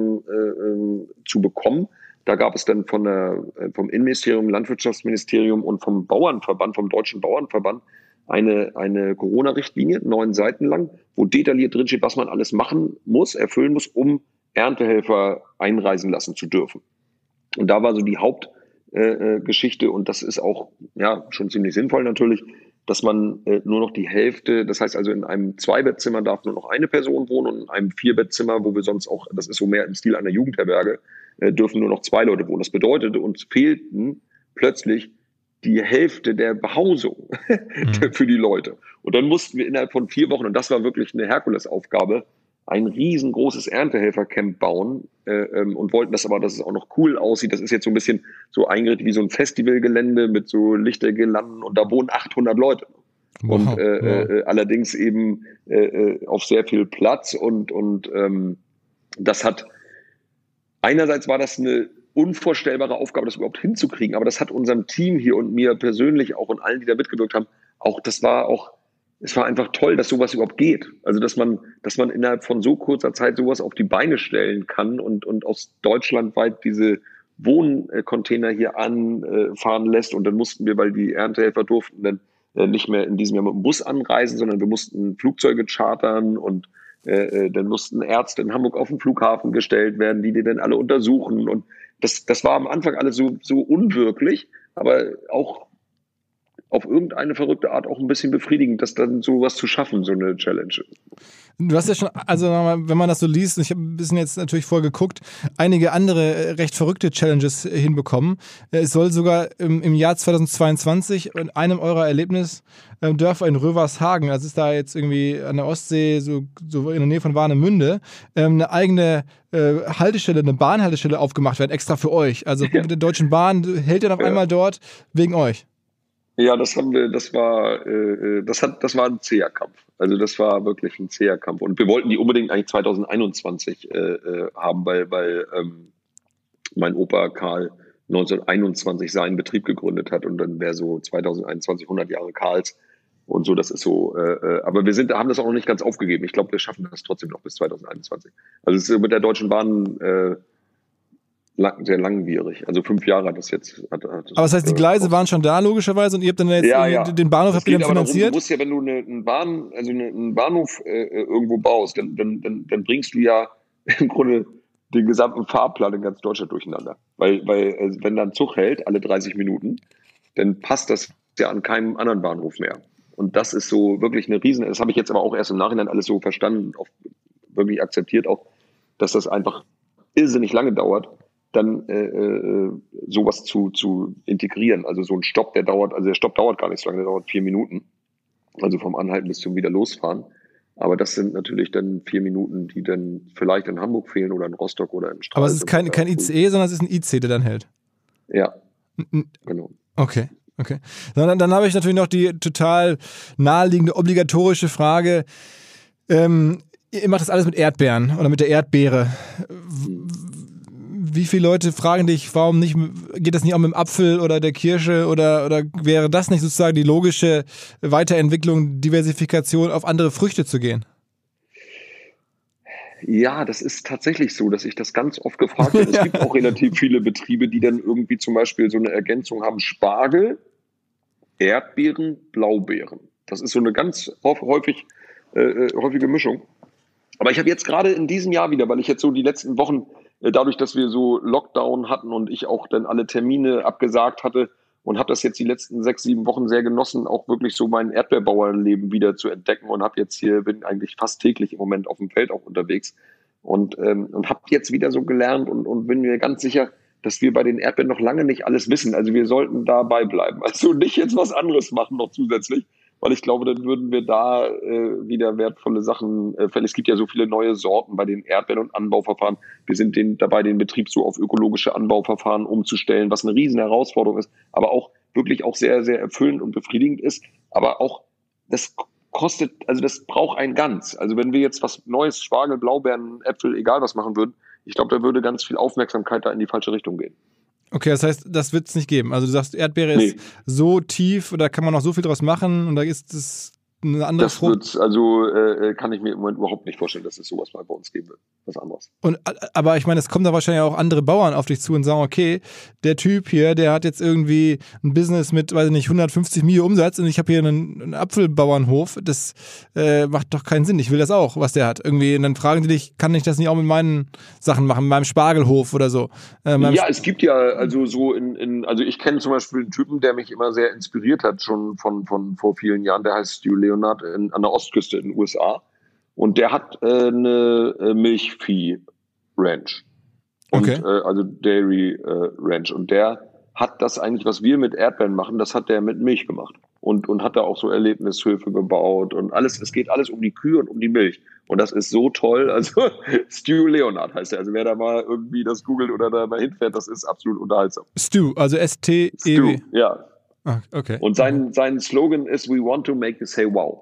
zu bekommen. Da gab es dann vom Innenministerium, Landwirtschaftsministerium und vom Bauernverband, vom Deutschen Bauernverband, eine Corona-Richtlinie, 9 Seiten lang, wo detailliert drinsteht, was man alles erfüllen muss, um Erntehelfer einreisen lassen zu dürfen. Und da war so die Hauptgeschichte, und das ist auch schon ziemlich sinnvoll natürlich, dass man nur noch die Hälfte, das heißt also in einem 2-Bettzimmer darf nur noch eine Person wohnen, und in einem 4-Bettzimmer, wo wir sonst auch, das ist so mehr im Stil einer Jugendherberge, dürfen nur noch 2 Leute wohnen. Das bedeutet, uns fehlten plötzlich die Hälfte der Behausung für die Leute. Und dann mussten wir innerhalb von 4 Wochen, und das war wirklich eine Herkulesaufgabe, ein riesengroßes Erntehelfercamp bauen und wollten das aber, dass es auch noch cool aussieht. Das ist jetzt so ein bisschen so eingerichtet wie so ein Festivalgelände mit so Lichtergirlanden, und da wohnen 800 Leute. Wow. Und allerdings eben auf sehr viel Platz, und das hat, einerseits war das eine unvorstellbare Aufgabe, das überhaupt hinzukriegen, aber das hat unserem Team hier und mir persönlich auch und allen, die da mitgewirkt haben, es war einfach toll, dass sowas überhaupt geht. Also, dass man innerhalb von so kurzer Zeit sowas auf die Beine stellen kann und aus deutschlandweit diese Wohncontainer hier anfahren lässt. Und dann mussten wir, weil die Erntehelfer durften dann nicht mehr in diesem Jahr mit dem Bus anreisen, sondern wir mussten Flugzeuge chartern, und dann mussten Ärzte in Hamburg auf den Flughafen gestellt werden, die dann alle untersuchen. Und das war am Anfang alles so unwirklich, aber auch auf irgendeine verrückte Art auch ein bisschen befriedigend, das dann sowas zu schaffen, so eine Challenge. Du hast ja schon, also wenn man das so liest, ich habe ein bisschen jetzt natürlich vorher geguckt, einige andere recht verrückte Challenges hinbekommen. Es soll sogar im Jahr 2022 in einem eurer Erlebnisdörfer in Rövershagen, das ist da jetzt irgendwie an der Ostsee, so in der Nähe von Warnemünde, eine eigene Haltestelle, eine Bahnhaltestelle aufgemacht werden, extra für euch. Also mit der Deutschen Bahn hält ihr auf einmal dort wegen euch. Ja, das war ein zäher Kampf. Also das war wirklich ein zäher Kampf. Und wir wollten die unbedingt eigentlich 2021 haben, weil mein Opa Karl 1921 seinen Betrieb gegründet hat, und dann wäre so 2021 100 Jahre Karls und so, das ist so. Aber wir haben das auch noch nicht ganz aufgegeben. Ich glaube, wir schaffen das trotzdem noch bis 2021. Also es ist mit der Deutschen Bahn sehr langwierig. Also 5 Jahre hat das jetzt. Aber das heißt, die Gleise waren schon da, logischerweise, und ihr habt dann jetzt den Bahnhof habt ihr dann finanziert? Du musst ja, wenn du einen Bahnhof irgendwo baust, dann bringst du ja im Grunde den gesamten Fahrplan in ganz Deutschland durcheinander. Weil wenn da ein Zug hält, alle 30 Minuten, dann passt das ja an keinem anderen Bahnhof mehr. Und das ist so wirklich eine das habe ich jetzt aber auch erst im Nachhinein alles so verstanden, auch wirklich akzeptiert auch, dass das einfach irrsinnig lange dauert, dann sowas zu integrieren. Also so ein Stopp, der Stopp dauert gar nicht so lange, der dauert 4 Minuten. Also vom Anhalten bis zum wieder losfahren. Aber das sind natürlich dann 4 Minuten, die dann vielleicht in Hamburg fehlen oder in Rostock oder in Stralsund. Aber es ist kein ICE, sondern es ist ein IC, der dann hält. Ja, genau. Okay. Dann habe ich natürlich noch die total naheliegende, obligatorische Frage. Ihr macht das alles mit Erdbeeren oder mit der Erdbeere. wie viele Leute fragen dich, warum nicht, geht das nicht auch mit dem Apfel oder der Kirsche oder wäre das nicht sozusagen die logische Weiterentwicklung, Diversifikation auf andere Früchte zu gehen? Ja, das ist tatsächlich so, dass ich das ganz oft gefragt habe. Es gibt auch relativ viele Betriebe, die dann irgendwie zum Beispiel so eine Ergänzung haben: Spargel, Erdbeeren, Blaubeeren. Das ist so eine ganz häufige Mischung. Aber ich habe jetzt gerade in diesem Jahr wieder, weil ich jetzt so die letzten Wochen, dadurch, dass wir so Lockdown hatten und ich auch dann alle Termine abgesagt hatte und habe das jetzt die letzten 6, 7 Wochen sehr genossen, auch wirklich so mein Erdbeerbauernleben wieder zu entdecken und bin eigentlich fast täglich im Moment auf dem Feld auch unterwegs und habe jetzt wieder so gelernt und bin mir ganz sicher, dass wir bei den Erdbeeren noch lange nicht alles wissen. Also wir sollten dabei bleiben. Also nicht jetzt was anderes machen noch zusätzlich, weil ich glaube, dann würden wir da wieder wertvolle Sachen es gibt ja so viele neue Sorten bei den Erdbeeren und Anbauverfahren. Wir sind dabei, den Betrieb so auf ökologische Anbauverfahren umzustellen, was eine riesen Herausforderung ist, aber auch wirklich auch sehr, sehr erfüllend und befriedigend ist. Aber auch, das braucht ein Ganz. Also wenn wir jetzt was Neues, Spargel, Blaubeeren, Äpfel, egal was machen würden, ich glaube, da würde ganz viel Aufmerksamkeit da in die falsche Richtung gehen. Okay, das heißt, das wird es nicht geben. Also du sagst, Erdbeere ist so tief, da kann man noch so viel draus machen und da ist es eine andere Frucht. Kann ich mir im Moment überhaupt nicht vorstellen, dass es sowas mal bei uns geben wird. Was anderes. Aber ich meine, es kommen da wahrscheinlich auch andere Bauern auf dich zu und sagen, okay, der Typ hier, der hat jetzt irgendwie ein Business mit, weiß ich nicht, 150 Mio Umsatz und ich habe hier einen Apfelbauernhof. Das macht doch keinen Sinn. Ich will das auch, was der hat. Irgendwie, und dann fragen die dich, kann ich das nicht auch mit meinen Sachen machen, mit meinem Spargelhof oder so? Es gibt ja, also so also ich kenne zum Beispiel einen Typen, der mich immer sehr inspiriert hat, schon von vor vielen Jahren, der heißt Stu Leonard an der Ostküste in den USA. Und der hat eine Milchvieh-Ranch. Okay. Also Dairy Ranch. Und der hat das eigentlich, was wir mit Erdbeeren machen, das hat der mit Milch gemacht. Und hat da auch so Erlebnishöfe gebaut und alles. Es geht alles um die Kühe und um die Milch. Und das ist so toll. Also Stu Leonard heißt er. Also wer da mal irgendwie das googelt oder da mal hinfährt, das ist absolut unterhaltsam. Stu, also S-T-E-W. Stu, ja. Ah, okay. Und sein Slogan ist: We want to make you say wow.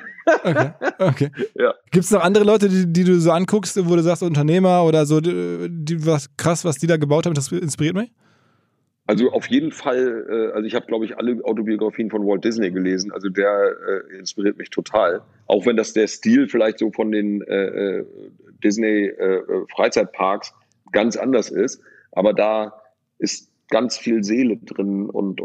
Okay. Ja. Gibt es noch andere Leute, die du so anguckst, wo du sagst, Unternehmer oder so, was die da gebaut haben, das inspiriert mich? Also auf jeden Fall, also ich habe, glaube ich, alle Autobiografien von Walt Disney gelesen, also der inspiriert mich total. Auch wenn der Stil vielleicht so von den Disney Freizeitparks ganz anders ist, aber da ist ganz viel Seele drin und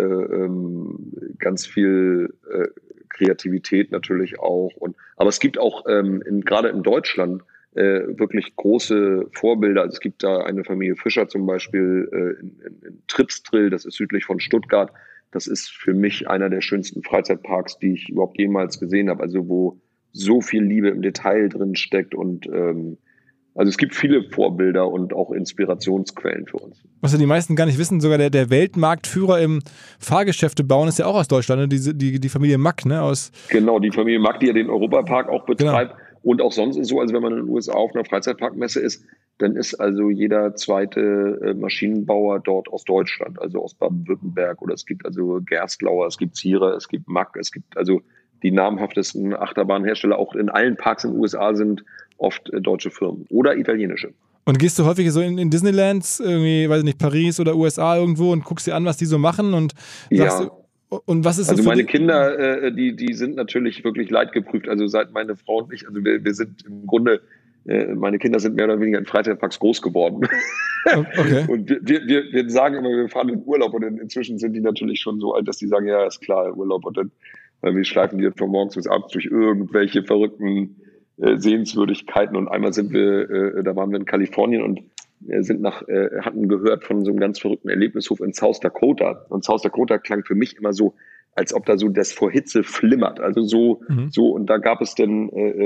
ganz viel Kreativität natürlich auch. Aber es gibt auch gerade in Deutschland wirklich große Vorbilder. Also es gibt da eine Familie Fischer zum Beispiel in Tripsdrill, das ist südlich von Stuttgart. Das ist für mich einer der schönsten Freizeitparks, die ich überhaupt jemals gesehen habe. Also wo so viel Liebe im Detail drin steckt und also es gibt viele Vorbilder und auch Inspirationsquellen für uns. Was ja die meisten gar nicht wissen, sogar der Weltmarktführer im Fahrgeschäfte bauen ist ja auch aus Deutschland, ne? Die Familie Mack, ne? Genau, die Familie Mack, die ja den Europapark auch betreibt. Genau. Und auch sonst ist so, also wenn man in den USA auf einer Freizeitparkmesse ist, dann ist also jeder zweite Maschinenbauer dort aus Deutschland, also aus Baden-Württemberg. Oder es gibt also Gerstlauer, es gibt Zierer, es gibt Mack, es gibt also die namhaftesten Achterbahnhersteller. Auch in allen Parks in den USA sind oft deutsche Firmen oder italienische. Und gehst du häufig so in Disneylands, irgendwie, weiß ich nicht, Paris oder USA irgendwo und guckst dir an, was die so machen und sagst, ja. Und was ist also so meine Kinder, die sind natürlich wirklich leidgeprüft. Also seit meine Frau und ich, also wir sind im Grunde, meine Kinder sind mehr oder weniger in Freizeitparks groß geworden. Okay. Und wir sagen immer, wir fahren in Urlaub und inzwischen sind die natürlich schon so alt, dass die sagen, ja, ist klar, Urlaub. Und dann, weil wir schleifen die von morgens bis abends durch irgendwelche verrückten Sehenswürdigkeiten. Und einmal da waren wir in Kalifornien und hatten gehört von so einem ganz verrückten Erlebnishof in South Dakota. Und South Dakota klang für mich immer so, als ob da so das vor Hitze flimmert. Also so, und da gab es dann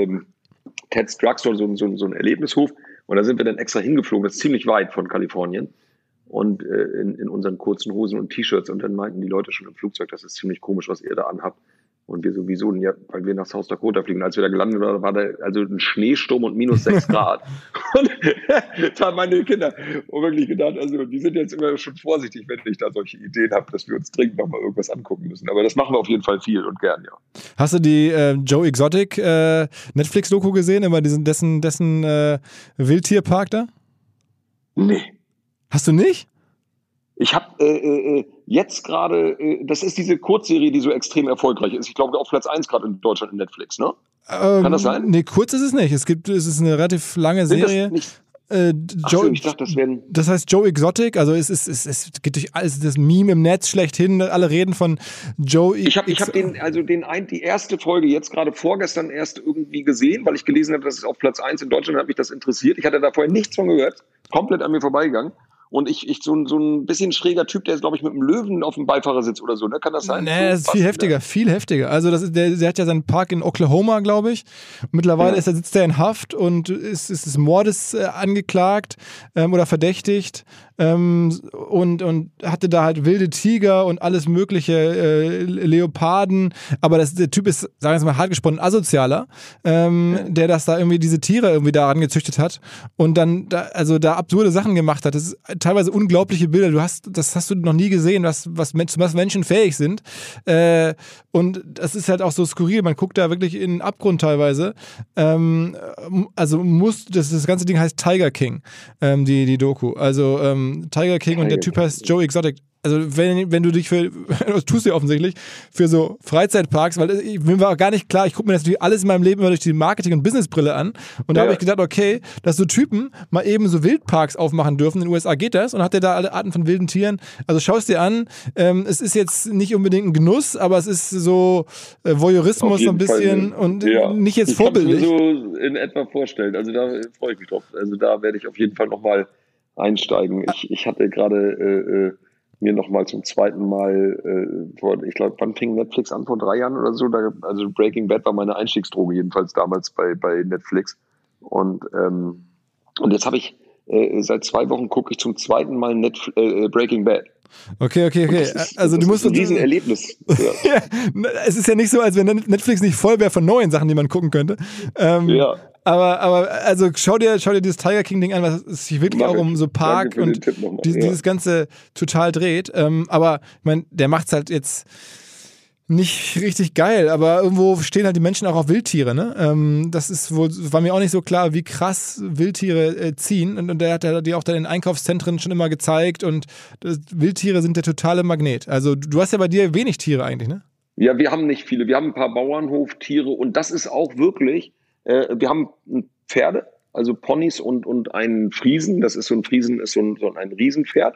Ted's Drugstore, so ein Erlebnishof. Und da sind wir dann extra hingeflogen, das ist ziemlich weit von Kalifornien. Und in unseren kurzen Hosen und T-Shirts. Und dann meinten die Leute schon im Flugzeug, das ist ziemlich komisch, was ihr da anhabt. Und wir sowieso, ja, weil wir nach South Dakota fliegen. Als wir da gelandet waren, war da also ein Schneesturm und minus 6 Grad. Und da haben meine Kinder wirklich gedacht, also die sind jetzt immer schon vorsichtig, wenn ich da solche Ideen habe, dass wir uns dringend nochmal irgendwas angucken müssen. Aber das machen wir auf jeden Fall viel und gern, ja. Hast du die Joe Exotic Netflix-Doku gesehen, über dessen Wildtierpark da? Nee. Hast du nicht? Ich habe jetzt gerade, das ist diese Kurzserie, die so extrem erfolgreich ist. Ich glaube auf Platz 1 gerade in Deutschland in Netflix, ne? Kann das sein? Nee, kurz ist es nicht. Es ist eine relativ lange Serie. Ich dachte, das wären. Das heißt Joe Exotic, also es geht durch alles, das Meme im Netz schlechthin, alle reden von Joe Exotic. Ich habe die erste Folge jetzt gerade vorgestern erst irgendwie gesehen, weil ich gelesen habe, dass es auf Platz 1 in Deutschland, hat mich das interessiert. Ich hatte da vorher nichts von gehört, komplett an mir vorbeigegangen. Und ich so ein bisschen schräger Typ, der ist, glaube ich, mit einem Löwen auf dem Beifahrersitz oder so, ne? Kann das sein? Nee, das ist viel heftiger. Also der hat ja seinen Park in Oklahoma, glaube ich. Mittlerweile sitzt er in Haft und ist des Mordes angeklagt oder verdächtigt. Und hatte da halt wilde Tiger und alles mögliche, Leoparden, aber der Typ ist, sagen wir jetzt mal hart gesprochen, asozialer, der das da irgendwie diese Tiere irgendwie da angezüchtet hat und dann da absurde Sachen gemacht hat. Das ist teilweise unglaubliche Bilder. Das hast du noch nie gesehen, was Menschen fähig sind. Und das ist halt auch so skurril. Man guckt da wirklich in den Abgrund teilweise. Das ganze Ding heißt Tiger King, die Doku. Also Tiger King und der Typ heißt Joe Exotic. Also wenn du dich das tust du ja offensichtlich, für so Freizeitparks, weil mir war auch gar nicht klar, ich gucke mir das natürlich alles in meinem Leben immer durch die Marketing- und Businessbrille an und da habe ich gedacht, okay, dass so Typen mal eben so Wildparks aufmachen dürfen, in den USA geht das und hat der da alle Arten von wilden Tieren, also schau es dir an, es ist jetzt nicht unbedingt ein Genuss, aber es ist so Voyeurismus so ein bisschen und nicht jetzt vorbildlich. Ich kann es mir so in etwa vorstellen, also da freue ich mich drauf, also da werde ich auf jeden Fall nochmal einsteigen. Ich hatte gerade mir nochmal zum zweiten Mal, ich glaube, wann fing Netflix an? Vor 3 Jahren oder so? Also Breaking Bad war meine Einstiegsdroge, jedenfalls damals bei Netflix. Und jetzt habe ich, seit 2 Wochen gucke ich zum zweiten Mal Breaking Bad. Okay. Also du musst ein Riesenerlebnis. Ja. Es ist ja nicht so, als wenn Netflix nicht voll wäre von neuen Sachen, die man gucken könnte. Aber also schau dir dieses Tiger King Ding an, was es sich wirklich auch um so Park und dieses Ganze total dreht. Aber ich meine, der macht's halt jetzt nicht richtig geil, aber irgendwo stehen halt die Menschen auch auf Wildtiere, ne? Das war mir auch nicht so klar, wie krass Wildtiere ziehen und der hat ja die auch dann in Einkaufszentren schon immer gezeigt und Wildtiere sind der totale Magnet. Also du hast ja bei dir wenig Tiere eigentlich, ne? Ja, wir haben nicht viele. Wir haben ein paar Bauernhoftiere und das ist auch wirklich, wir haben Pferde, also Ponys und einen Friesen. Das ist so ein Friesen, ist so ein Riesenpferd.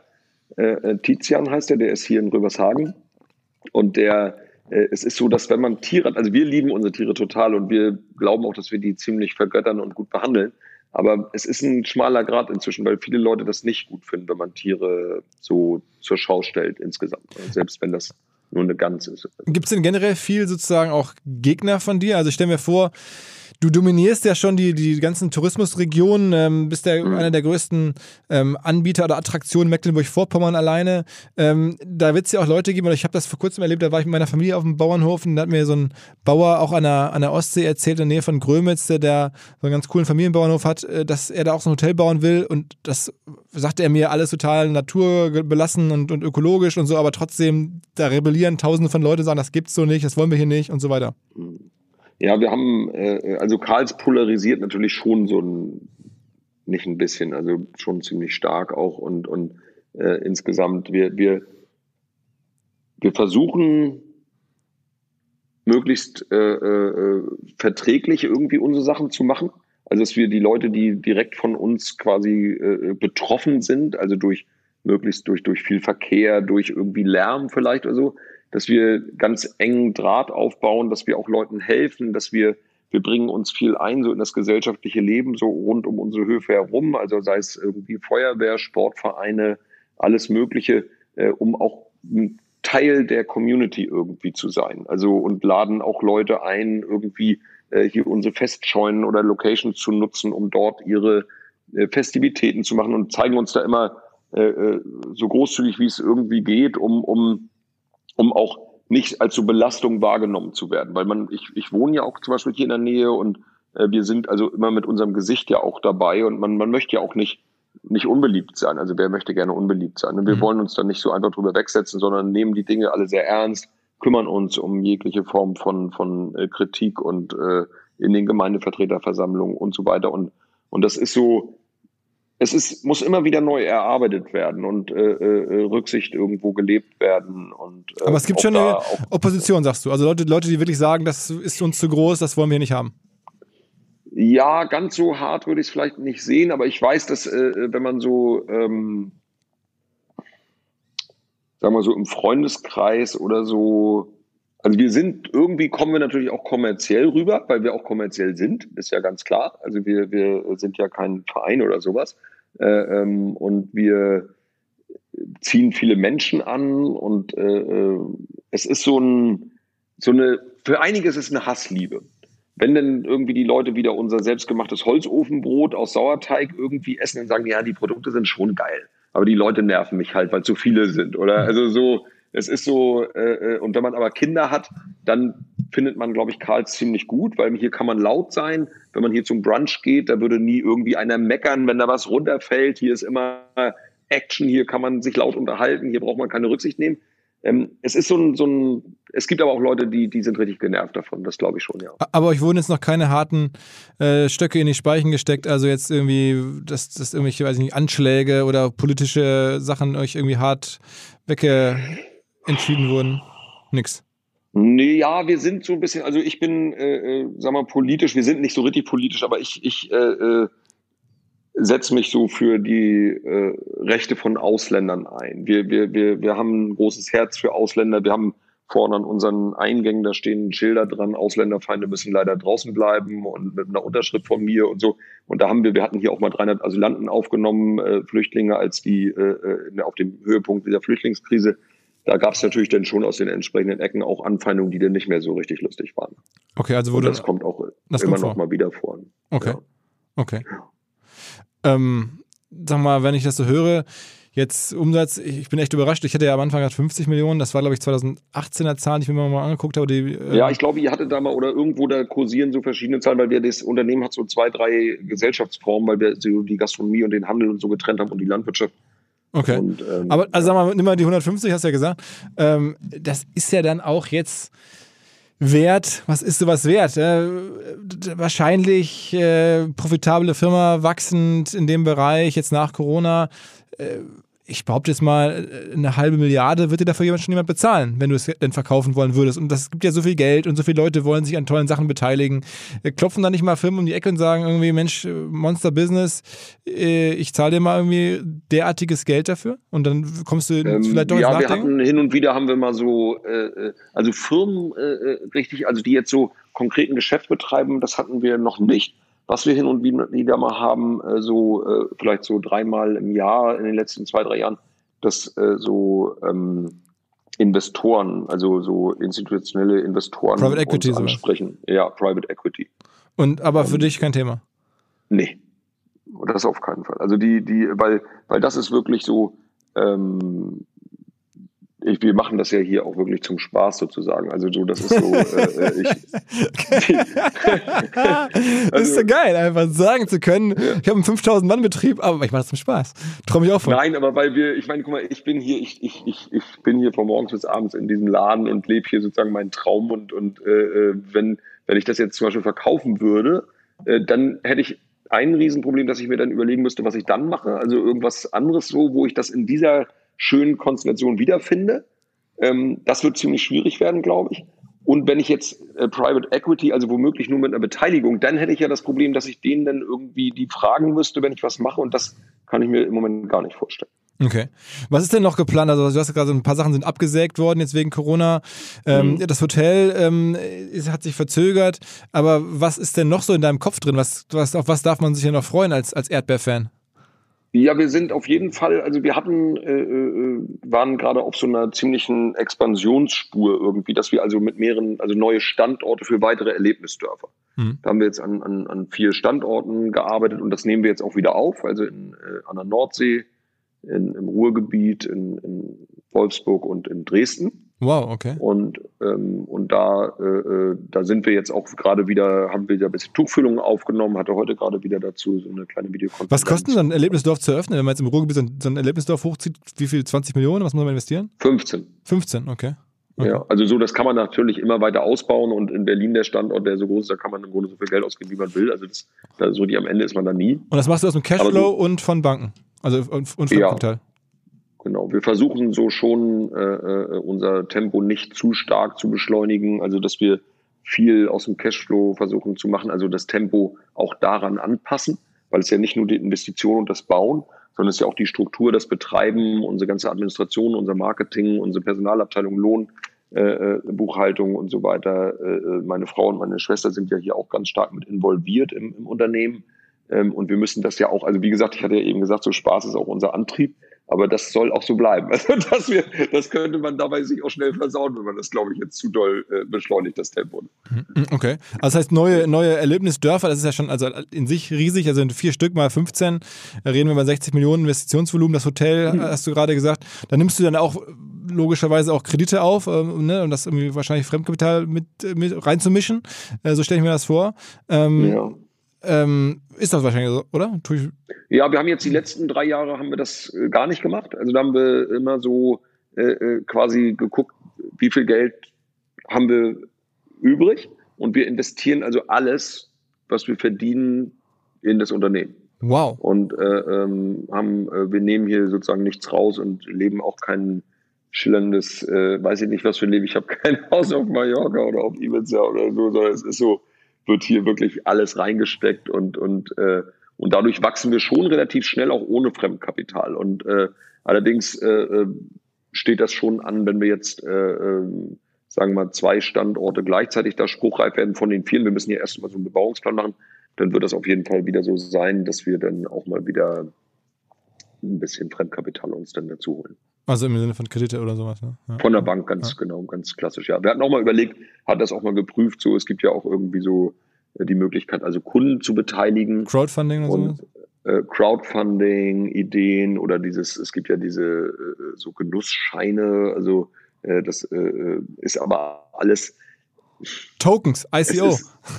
Tizian heißt der ist hier in Röbershagen und es ist so, dass wenn man Tiere hat, also wir lieben unsere Tiere total und wir glauben auch, dass wir die ziemlich vergöttern und gut behandeln. Aber es ist ein schmaler Grat inzwischen, weil viele Leute das nicht gut finden, wenn man Tiere so zur Schau stellt insgesamt. Selbst wenn das nur eine Gans ist. Gibt es denn generell viel sozusagen auch Gegner von dir? Also ich stelle mir vor, du dominierst ja schon die ganzen Tourismusregionen, bist ja einer der größten Anbieter oder Attraktionen Mecklenburg-Vorpommern alleine. Da wird es ja auch Leute geben, oder ich habe das vor kurzem erlebt, da war ich mit meiner Familie auf dem Bauernhof und da hat mir so ein Bauer auch an der Ostsee erzählt, in der Nähe von Grömitz, der so einen ganz coolen Familienbauernhof hat, dass er da auch so ein Hotel bauen will und das sagte er mir, alles total naturbelassen und ökologisch und so, aber trotzdem, da rebellieren Tausende von Leuten, sagen, das gibt's so nicht, das wollen wir hier nicht und so weiter. Ja, wir haben, also Karls polarisiert natürlich schon nicht ein bisschen, also schon ziemlich stark auch und insgesamt, wir versuchen möglichst verträglich irgendwie unsere Sachen zu machen, also dass wir die Leute, die direkt von uns quasi betroffen sind, also möglichst durch viel Verkehr, durch irgendwie Lärm vielleicht oder so, dass wir ganz engen Draht aufbauen, dass wir auch Leuten helfen, dass wir bringen uns viel ein, so in das gesellschaftliche Leben, so rund um unsere Höfe herum, also sei es irgendwie Feuerwehr, Sportvereine, alles Mögliche, um auch ein Teil der Community irgendwie zu sein. Also und laden auch Leute ein, irgendwie hier unsere Festscheunen oder Locations zu nutzen, um dort ihre Festivitäten zu machen und zeigen uns da immer so großzügig, wie es irgendwie geht, um auch nicht als so Belastung wahrgenommen zu werden. Weil ich wohne ja auch zum Beispiel hier in der Nähe und wir sind also immer mit unserem Gesicht ja auch dabei und man möchte ja auch nicht unbeliebt sein. Also wer möchte gerne unbeliebt sein? Und wir wollen uns dann nicht so einfach drüber wegsetzen, sondern nehmen die Dinge alle sehr ernst, kümmern uns um jegliche Form von Kritik und in den Gemeindevertreterversammlungen und so weiter. Und das ist so, muss immer wieder neu erarbeitet werden und Rücksicht irgendwo gelebt werden. Aber es gibt schon eine Opposition, sagst du. Also Leute, die wirklich sagen, das ist uns zu groß, das wollen wir nicht haben. Ja, ganz so hart würde ich es vielleicht nicht sehen, aber ich weiß, dass wenn man so, sagen wir so im Freundeskreis oder so, also kommen wir natürlich auch kommerziell rüber, weil wir auch kommerziell sind, ist ja ganz klar. Also wir sind ja kein Verein oder sowas. Und wir ziehen viele Menschen an und es ist für einige ist es eine Hassliebe. Wenn denn irgendwie die Leute wieder unser selbstgemachtes Holzofenbrot aus Sauerteig irgendwie essen, dann sagen die, ja, die Produkte sind schon geil. Aber die Leute nerven mich halt, weil zu viele sind. Oder also so, es ist so, und wenn man aber Kinder hat, dann findet man, glaube ich, Karls ziemlich gut, weil hier kann man laut sein. Wenn man hier zum Brunch geht, da würde nie irgendwie einer meckern, wenn da was runterfällt. Hier ist immer Action, hier kann man sich laut unterhalten, hier braucht man keine Rücksicht nehmen. Es ist es gibt aber auch Leute, die sind richtig genervt davon, das glaube ich schon, ja. Aber euch wurden jetzt noch keine harten Stöcke in die Speichen gesteckt, also jetzt irgendwie, dass irgendwelche, weiß ich nicht, Anschläge oder politische Sachen euch irgendwie hart entschieden wurden? Nix. Nee, ja, wir sind so ein bisschen, also ich bin, sag mal, politisch, wir sind nicht so richtig politisch, aber ich setze mich so für die Rechte von Ausländern ein. Wir haben ein großes Herz für Ausländer. Wir haben vorne an unseren Eingängen, da stehen Schilder dran, Ausländerfeinde müssen leider draußen bleiben und mit einer Unterschrift von mir und so. Und da wir hatten hier auch mal 300 Asylanten aufgenommen, Flüchtlinge, als die auf dem Höhepunkt dieser Flüchtlingskrise. Da gab es natürlich dann schon aus den entsprechenden Ecken auch Anfeindungen, die dann nicht mehr so richtig lustig waren. Okay, also das kommt auch immer noch mal wieder vor. Okay, ja. Okay. Sag mal, wenn ich das so höre, jetzt Umsatz, ich bin echt überrascht. Ich hatte ja am Anfang 50 Millionen, das war, glaube ich, 2018er Zahlen, die ich mir mal angeguckt habe. Ja, ich glaube, ihr hattet da mal, oder irgendwo da kursieren so verschiedene Zahlen, weil das Unternehmen hat so 2, 3 Gesellschaftsformen, weil wir so die Gastronomie und den Handel und so getrennt haben und die Landwirtschaft. Okay, und, aber also sag mal, nimm mal die 150, hast du ja gesagt. Das ist ja dann auch jetzt wert, was ist sowas wert? Wahrscheinlich profitable Firma, wachsend in dem Bereich, jetzt nach Corona. Ich behaupte jetzt mal, 1,5 Milliarde wird dir dafür schon jemand bezahlen, wenn du es denn verkaufen wollen würdest. Und das gibt ja so viel Geld und so viele Leute wollen sich an tollen Sachen beteiligen. Klopfen da nicht mal Firmen um die Ecke und sagen irgendwie, Mensch, Monster Business, ich zahle dir mal irgendwie derartiges Geld dafür? Und dann kommst du vielleicht doch ins Nachdenken? Ja, wir hatten hin und wieder haben wir mal so, also Firmen richtig, also die jetzt so konkreten Geschäft betreiben, das hatten wir noch nicht. Was wir hin und wieder mal haben, vielleicht so 3-mal im Jahr in den letzten 2, 3 Jahren, dass Investoren, also so institutionelle Investoren Private Equity uns ansprechen. Ja, Private Equity. Aber für dich kein Thema? Nee, das auf keinen Fall. Also weil das ist wirklich so, wir machen das ja hier auch wirklich zum Spaß sozusagen. Also so, das ist so. Das ist so geil, einfach sagen zu können, ja. Ich habe einen 5000-Mann-Betrieb, aber ich mache das zum Spaß. Traue mich auch von. Nein, aber weil ich meine, guck mal, ich bin hier von morgens bis abends in diesem Laden und lebe hier sozusagen meinen Traum und wenn ich das jetzt zum Beispiel verkaufen würde, dann hätte ich ein Riesenproblem, dass ich mir dann überlegen müsste, was ich dann mache. Also irgendwas anderes so, wo ich das in dieser schönen Konstellation wiederfinde. Das wird ziemlich schwierig werden, glaube ich. Und wenn ich jetzt Private Equity, also womöglich nur mit einer Beteiligung, dann hätte ich ja das Problem, dass ich denen dann irgendwie die fragen müsste, wenn ich was mache. Und das kann ich mir im Moment gar nicht vorstellen. Okay. Was ist denn noch geplant? Also du hast gerade, ein paar Sachen sind abgesägt worden jetzt wegen Corona. Das Hotel hat sich verzögert. Aber was ist denn noch so in deinem Kopf drin? Auf was darf man sich ja noch freuen als Erdbeer-Fan? Ja, wir sind auf jeden Fall, also wir waren gerade auf so einer ziemlichen Expansionsspur irgendwie, dass wir also mit mehreren, also neue Standorte für weitere Erlebnisdörfer. Da haben wir jetzt an 4 Standorten gearbeitet und das nehmen wir jetzt auch wieder auf, also an der Nordsee, im Ruhrgebiet, in Wolfsburg und in Dresden. Wow, okay. Und da sind wir jetzt auch gerade wieder, haben wir ja ein bisschen Tuchfüllungen aufgenommen, hatte heute gerade wieder dazu so eine kleine Videokonferenz. Was kostet so ein Erlebnisdorf zu eröffnen, wenn man jetzt im Ruhrgebiet so ein Erlebnisdorf hochzieht? Wie viel? 20 Millionen? Was muss man investieren? 15. 15, okay. Okay. Ja, also so, das kann man natürlich immer weiter ausbauen und in Berlin der Standort, der so groß ist, da kann man im Grunde so viel Geld ausgeben, wie man will. Also so die am Ende ist man da nie. Und das machst du aus dem Cashflow So, und von Banken? Also und Fremdkapital? Ja, genau. Wir versuchen so schon unser Tempo nicht zu stark zu beschleunigen, also dass wir viel aus dem Cashflow versuchen zu machen, also das Tempo auch daran anpassen, weil es ja nicht nur die Investition und das Bauen, sondern es ist ja auch die Struktur, das Betreiben, unsere ganze Administration, unser Marketing, unsere Personalabteilung, Lohn, Buchhaltung und so weiter. Meine Frau und meine Schwester sind ja hier auch ganz stark mit involviert im Unternehmen. Und wir müssen das ja auch, also wie gesagt, ich hatte ja eben gesagt, so Spaß ist auch unser Antrieb, aber das soll auch so bleiben. Also das könnte man dabei sich auch schnell versauen, wenn man das, glaube ich, jetzt zu doll beschleunigt, das Tempo. Okay. Also das heißt, neue Erlebnisdörfer, das ist ja schon also in sich riesig, also 4 Stück mal 15, da reden wir über 60 Millionen Investitionsvolumen, das Hotel, hast du gerade gesagt, da nimmst du dann auch logischerweise auch Kredite auf, ne, und das irgendwie wahrscheinlich Fremdkapital mit reinzumischen, so stelle ich mir das vor. Ja. Ist das wahrscheinlich so, oder? Ja, wir haben jetzt die letzten 3 Jahre haben wir das gar nicht gemacht. Also da haben wir immer so quasi geguckt, wie viel Geld haben wir übrig und wir investieren also alles, was wir verdienen, in das Unternehmen. Wow. Und wir nehmen hier sozusagen nichts raus und leben auch kein schillerndes, weiß ich nicht, was für ein Leben. Ich habe kein Haus auf Mallorca oder auf Ibiza oder so, sondern es ist so, wird hier wirklich alles reingesteckt und dadurch wachsen wir schon relativ schnell auch ohne Fremdkapital. Und allerdings steht das schon an, wenn wir jetzt, sagen wir mal, 2 Standorte gleichzeitig da spruchreif werden von den vielen. Wir müssen ja erst mal so einen Bebauungsplan machen. Dann wird das auf jeden Fall wieder so sein, dass wir dann auch mal wieder ein bisschen Fremdkapital uns dann dazu holen. Also im Sinne von Kredite oder sowas, ne? Ja. Von der Bank, ganz genau, ganz klassisch, ja. Wir hatten auch mal überlegt, hat das auch mal geprüft, so, es gibt ja auch irgendwie so die Möglichkeit, also Kunden zu beteiligen. Crowdfunding oder und Crowdfunding, Ideen oder es gibt ja diese so Genussscheine, also das ist aber alles Tokens, ICO.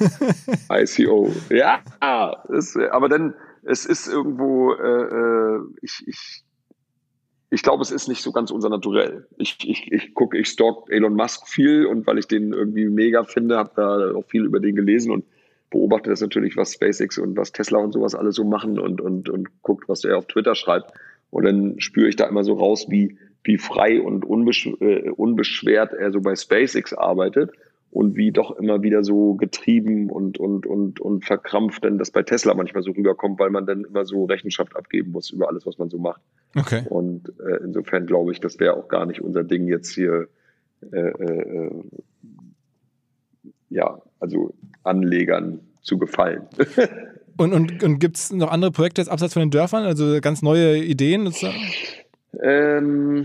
ICO, ja, aber dann, es ist irgendwo, ich glaube, es ist nicht so ganz unser Naturell. Ich stalk Elon Musk viel und weil ich den irgendwie mega finde, habe da auch viel über den gelesen und beobachte das natürlich, was SpaceX und was Tesla und sowas alles so machen und guckt, was er auf Twitter schreibt. Und dann spüre ich da immer so raus, wie frei und unbeschwert er so bei SpaceX arbeitet und wie doch immer wieder so getrieben und verkrampft denn das bei Tesla manchmal so rüberkommt, weil man dann immer so Rechenschaft abgeben muss über alles, was man so macht. Okay. Und insofern glaube ich, das wäre auch gar nicht unser Ding jetzt hier, also Anlegern zu gefallen. Und gibt es noch andere Projekte jetzt abseits von den Dörfern, also ganz neue Ideen sozusagen?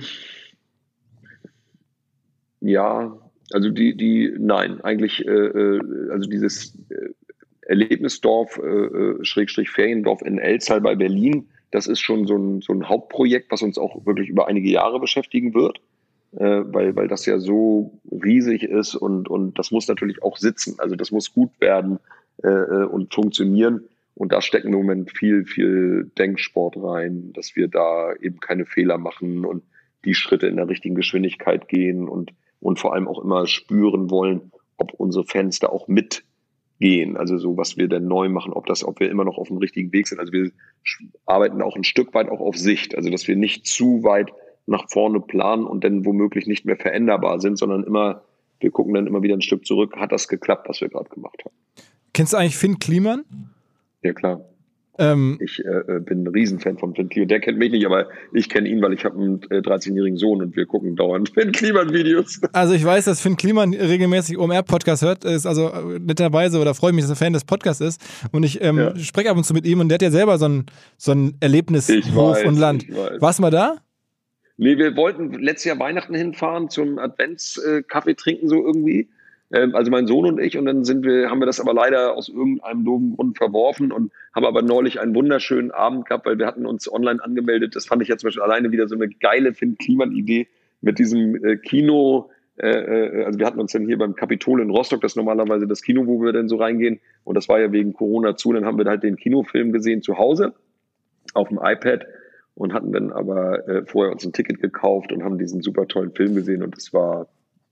Ja, also nein, eigentlich, also dieses Erlebnisdorf, Schrägstrich Feriendorf in Elztal bei Berlin, das ist schon so ein Hauptprojekt, was uns auch wirklich über einige Jahre beschäftigen wird, weil das ja so riesig ist und das muss natürlich auch sitzen, also das muss gut werden und funktionieren. Und da stecken wir im Moment viel Denksport rein, dass wir da eben keine Fehler machen und die Schritte in der richtigen Geschwindigkeit gehen und vor allem auch immer spüren wollen, ob unsere Fans da auch mitgehen. Also so, was wir denn neu machen, ob wir immer noch auf dem richtigen Weg sind. Also wir arbeiten auch ein Stück weit auch auf Sicht. Also dass wir nicht zu weit nach vorne planen und dann womöglich nicht mehr veränderbar sind, sondern wir gucken dann immer wieder ein Stück zurück. Hat das geklappt, was wir gerade gemacht haben? Kennst du eigentlich Finn Kliman? Ja, klar. Ich bin ein Riesenfan von Finn Kliman. Der kennt mich nicht, aber ich kenne ihn, weil ich habe einen 13-jährigen Sohn und wir gucken dauernd Finn Kliman-Videos. Also ich weiß, dass Finn Kliman regelmäßig OMR-Podcast hört, ist also netterweise oder freue mich, dass er Fan des Podcasts ist und ich spreche ab und zu mit ihm und der hat ja selber so ein Erlebnishof und Land. Warst du mal da? Nee, wir wollten letztes Jahr Weihnachten hinfahren zum Adventskaffee trinken so irgendwie. Also mein Sohn und ich, und dann haben wir das aber leider aus irgendeinem doofen Grund verworfen und haben aber neulich einen wunderschönen Abend gehabt, weil wir hatten uns online angemeldet. Das fand ich jetzt zum Beispiel alleine wieder so eine geile Finn-Kliman-Idee mit diesem Kino. Also wir hatten uns dann hier beim Kapitol in Rostock, das ist normalerweise das Kino, wo wir dann so reingehen. Und das war ja wegen Corona zu. Dann haben wir halt den Kinofilm gesehen zu Hause auf dem iPad und hatten dann aber vorher uns ein Ticket gekauft und haben diesen super tollen Film gesehen und das war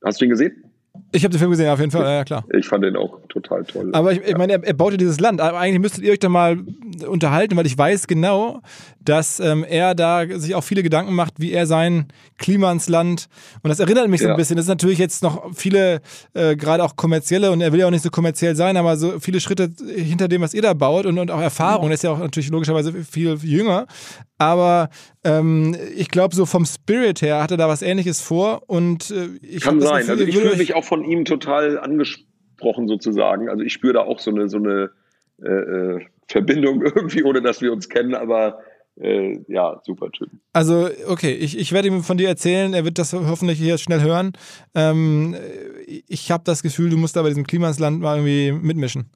Hast du ihn gesehen? Ich habe den Film gesehen, auf jeden Fall, ja klar. Ich fand den auch total toll. Aber ich meine, er baute dieses Land. Aber eigentlich müsstet ihr euch da mal unterhalten, weil ich weiß genau, dass er da sich auch viele Gedanken macht, wie er sein Klima ins Land. Und das erinnert mich so ein bisschen. Das ist natürlich jetzt noch viele, gerade auch kommerzielle, und er will ja auch nicht so kommerziell sein, aber so viele Schritte hinter dem, was ihr da baut und auch Erfahrung. Er ist ja auch natürlich logischerweise viel jünger. Aber ich glaube, so vom Spirit her hat er da was Ähnliches vor. Und ich kann sein. Also ich fühle mich auch von ihm total angesprochen sozusagen. Also ich spüre da auch so eine Verbindung irgendwie, ohne dass wir uns kennen. Aber ja, super Typ. Also okay, ich werde ihm von dir erzählen. Er wird das hoffentlich hier schnell hören. Ich habe das Gefühl, du musst da bei diesem Klimasland mal irgendwie mitmischen.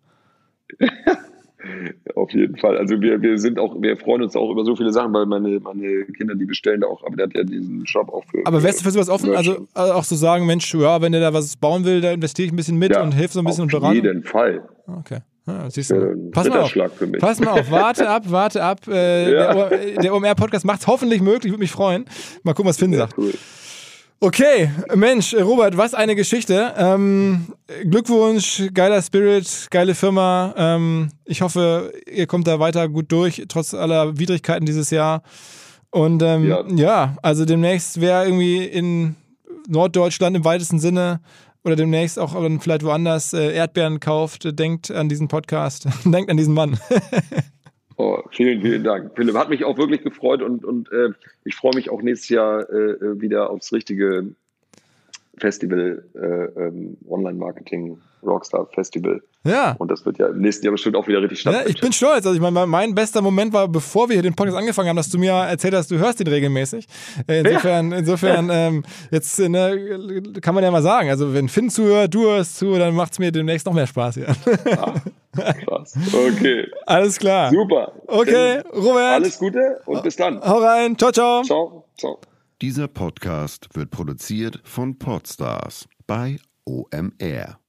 Auf jeden Fall. Also wir freuen uns auch über so viele Sachen, weil meine Kinder, die bestellen da auch, aber der hat ja diesen Shop auch für. Aber wärst du für sowas offen? Also auch so sagen, Mensch, ja, wenn der da was bauen will, da investiere ich ein bisschen mit und hilf so ein bisschen und beraten. Auf jeden Fall. Okay. Ja, siehst du. Pass mal auf, warte ab. Der OMR-Podcast macht es hoffentlich möglich, würde mich freuen. Mal gucken, was Finn sagt. Cool. Okay, Mensch, Robert, was eine Geschichte. Glückwunsch, geiler Spirit, geile Firma. Ich hoffe, ihr kommt da weiter gut durch, trotz aller Widrigkeiten dieses Jahr. Und also demnächst, wer irgendwie in Norddeutschland im weitesten Sinne oder demnächst auch vielleicht woanders Erdbeeren kauft, denkt an diesen Podcast, denkt an diesen Mann. Oh, vielen, vielen Dank. Philipp, hat mich auch wirklich gefreut und ich freue mich auch nächstes Jahr wieder aufs richtige Festival, Online-Marketing, Rockstar Festival. Ja. Und das wird ja im nächsten Jahr bestimmt auch wieder richtig stattfinden. Ja, ich bin stolz. Also ich meine, mein bester Moment war, bevor wir hier den Podcast angefangen haben, dass du mir erzählt hast, du hörst ihn regelmäßig. Insofern jetzt kann man ja mal sagen, also wenn Finn zuhört, du hörst zu, dann macht es mir demnächst noch mehr Spaß hier. Krass. Okay. Alles klar. Super. Okay, Robert. Alles Gute und bis dann. Hau rein. Ciao, ciao. Ciao. Dieser Podcast wird produziert von Podstars bei OMR.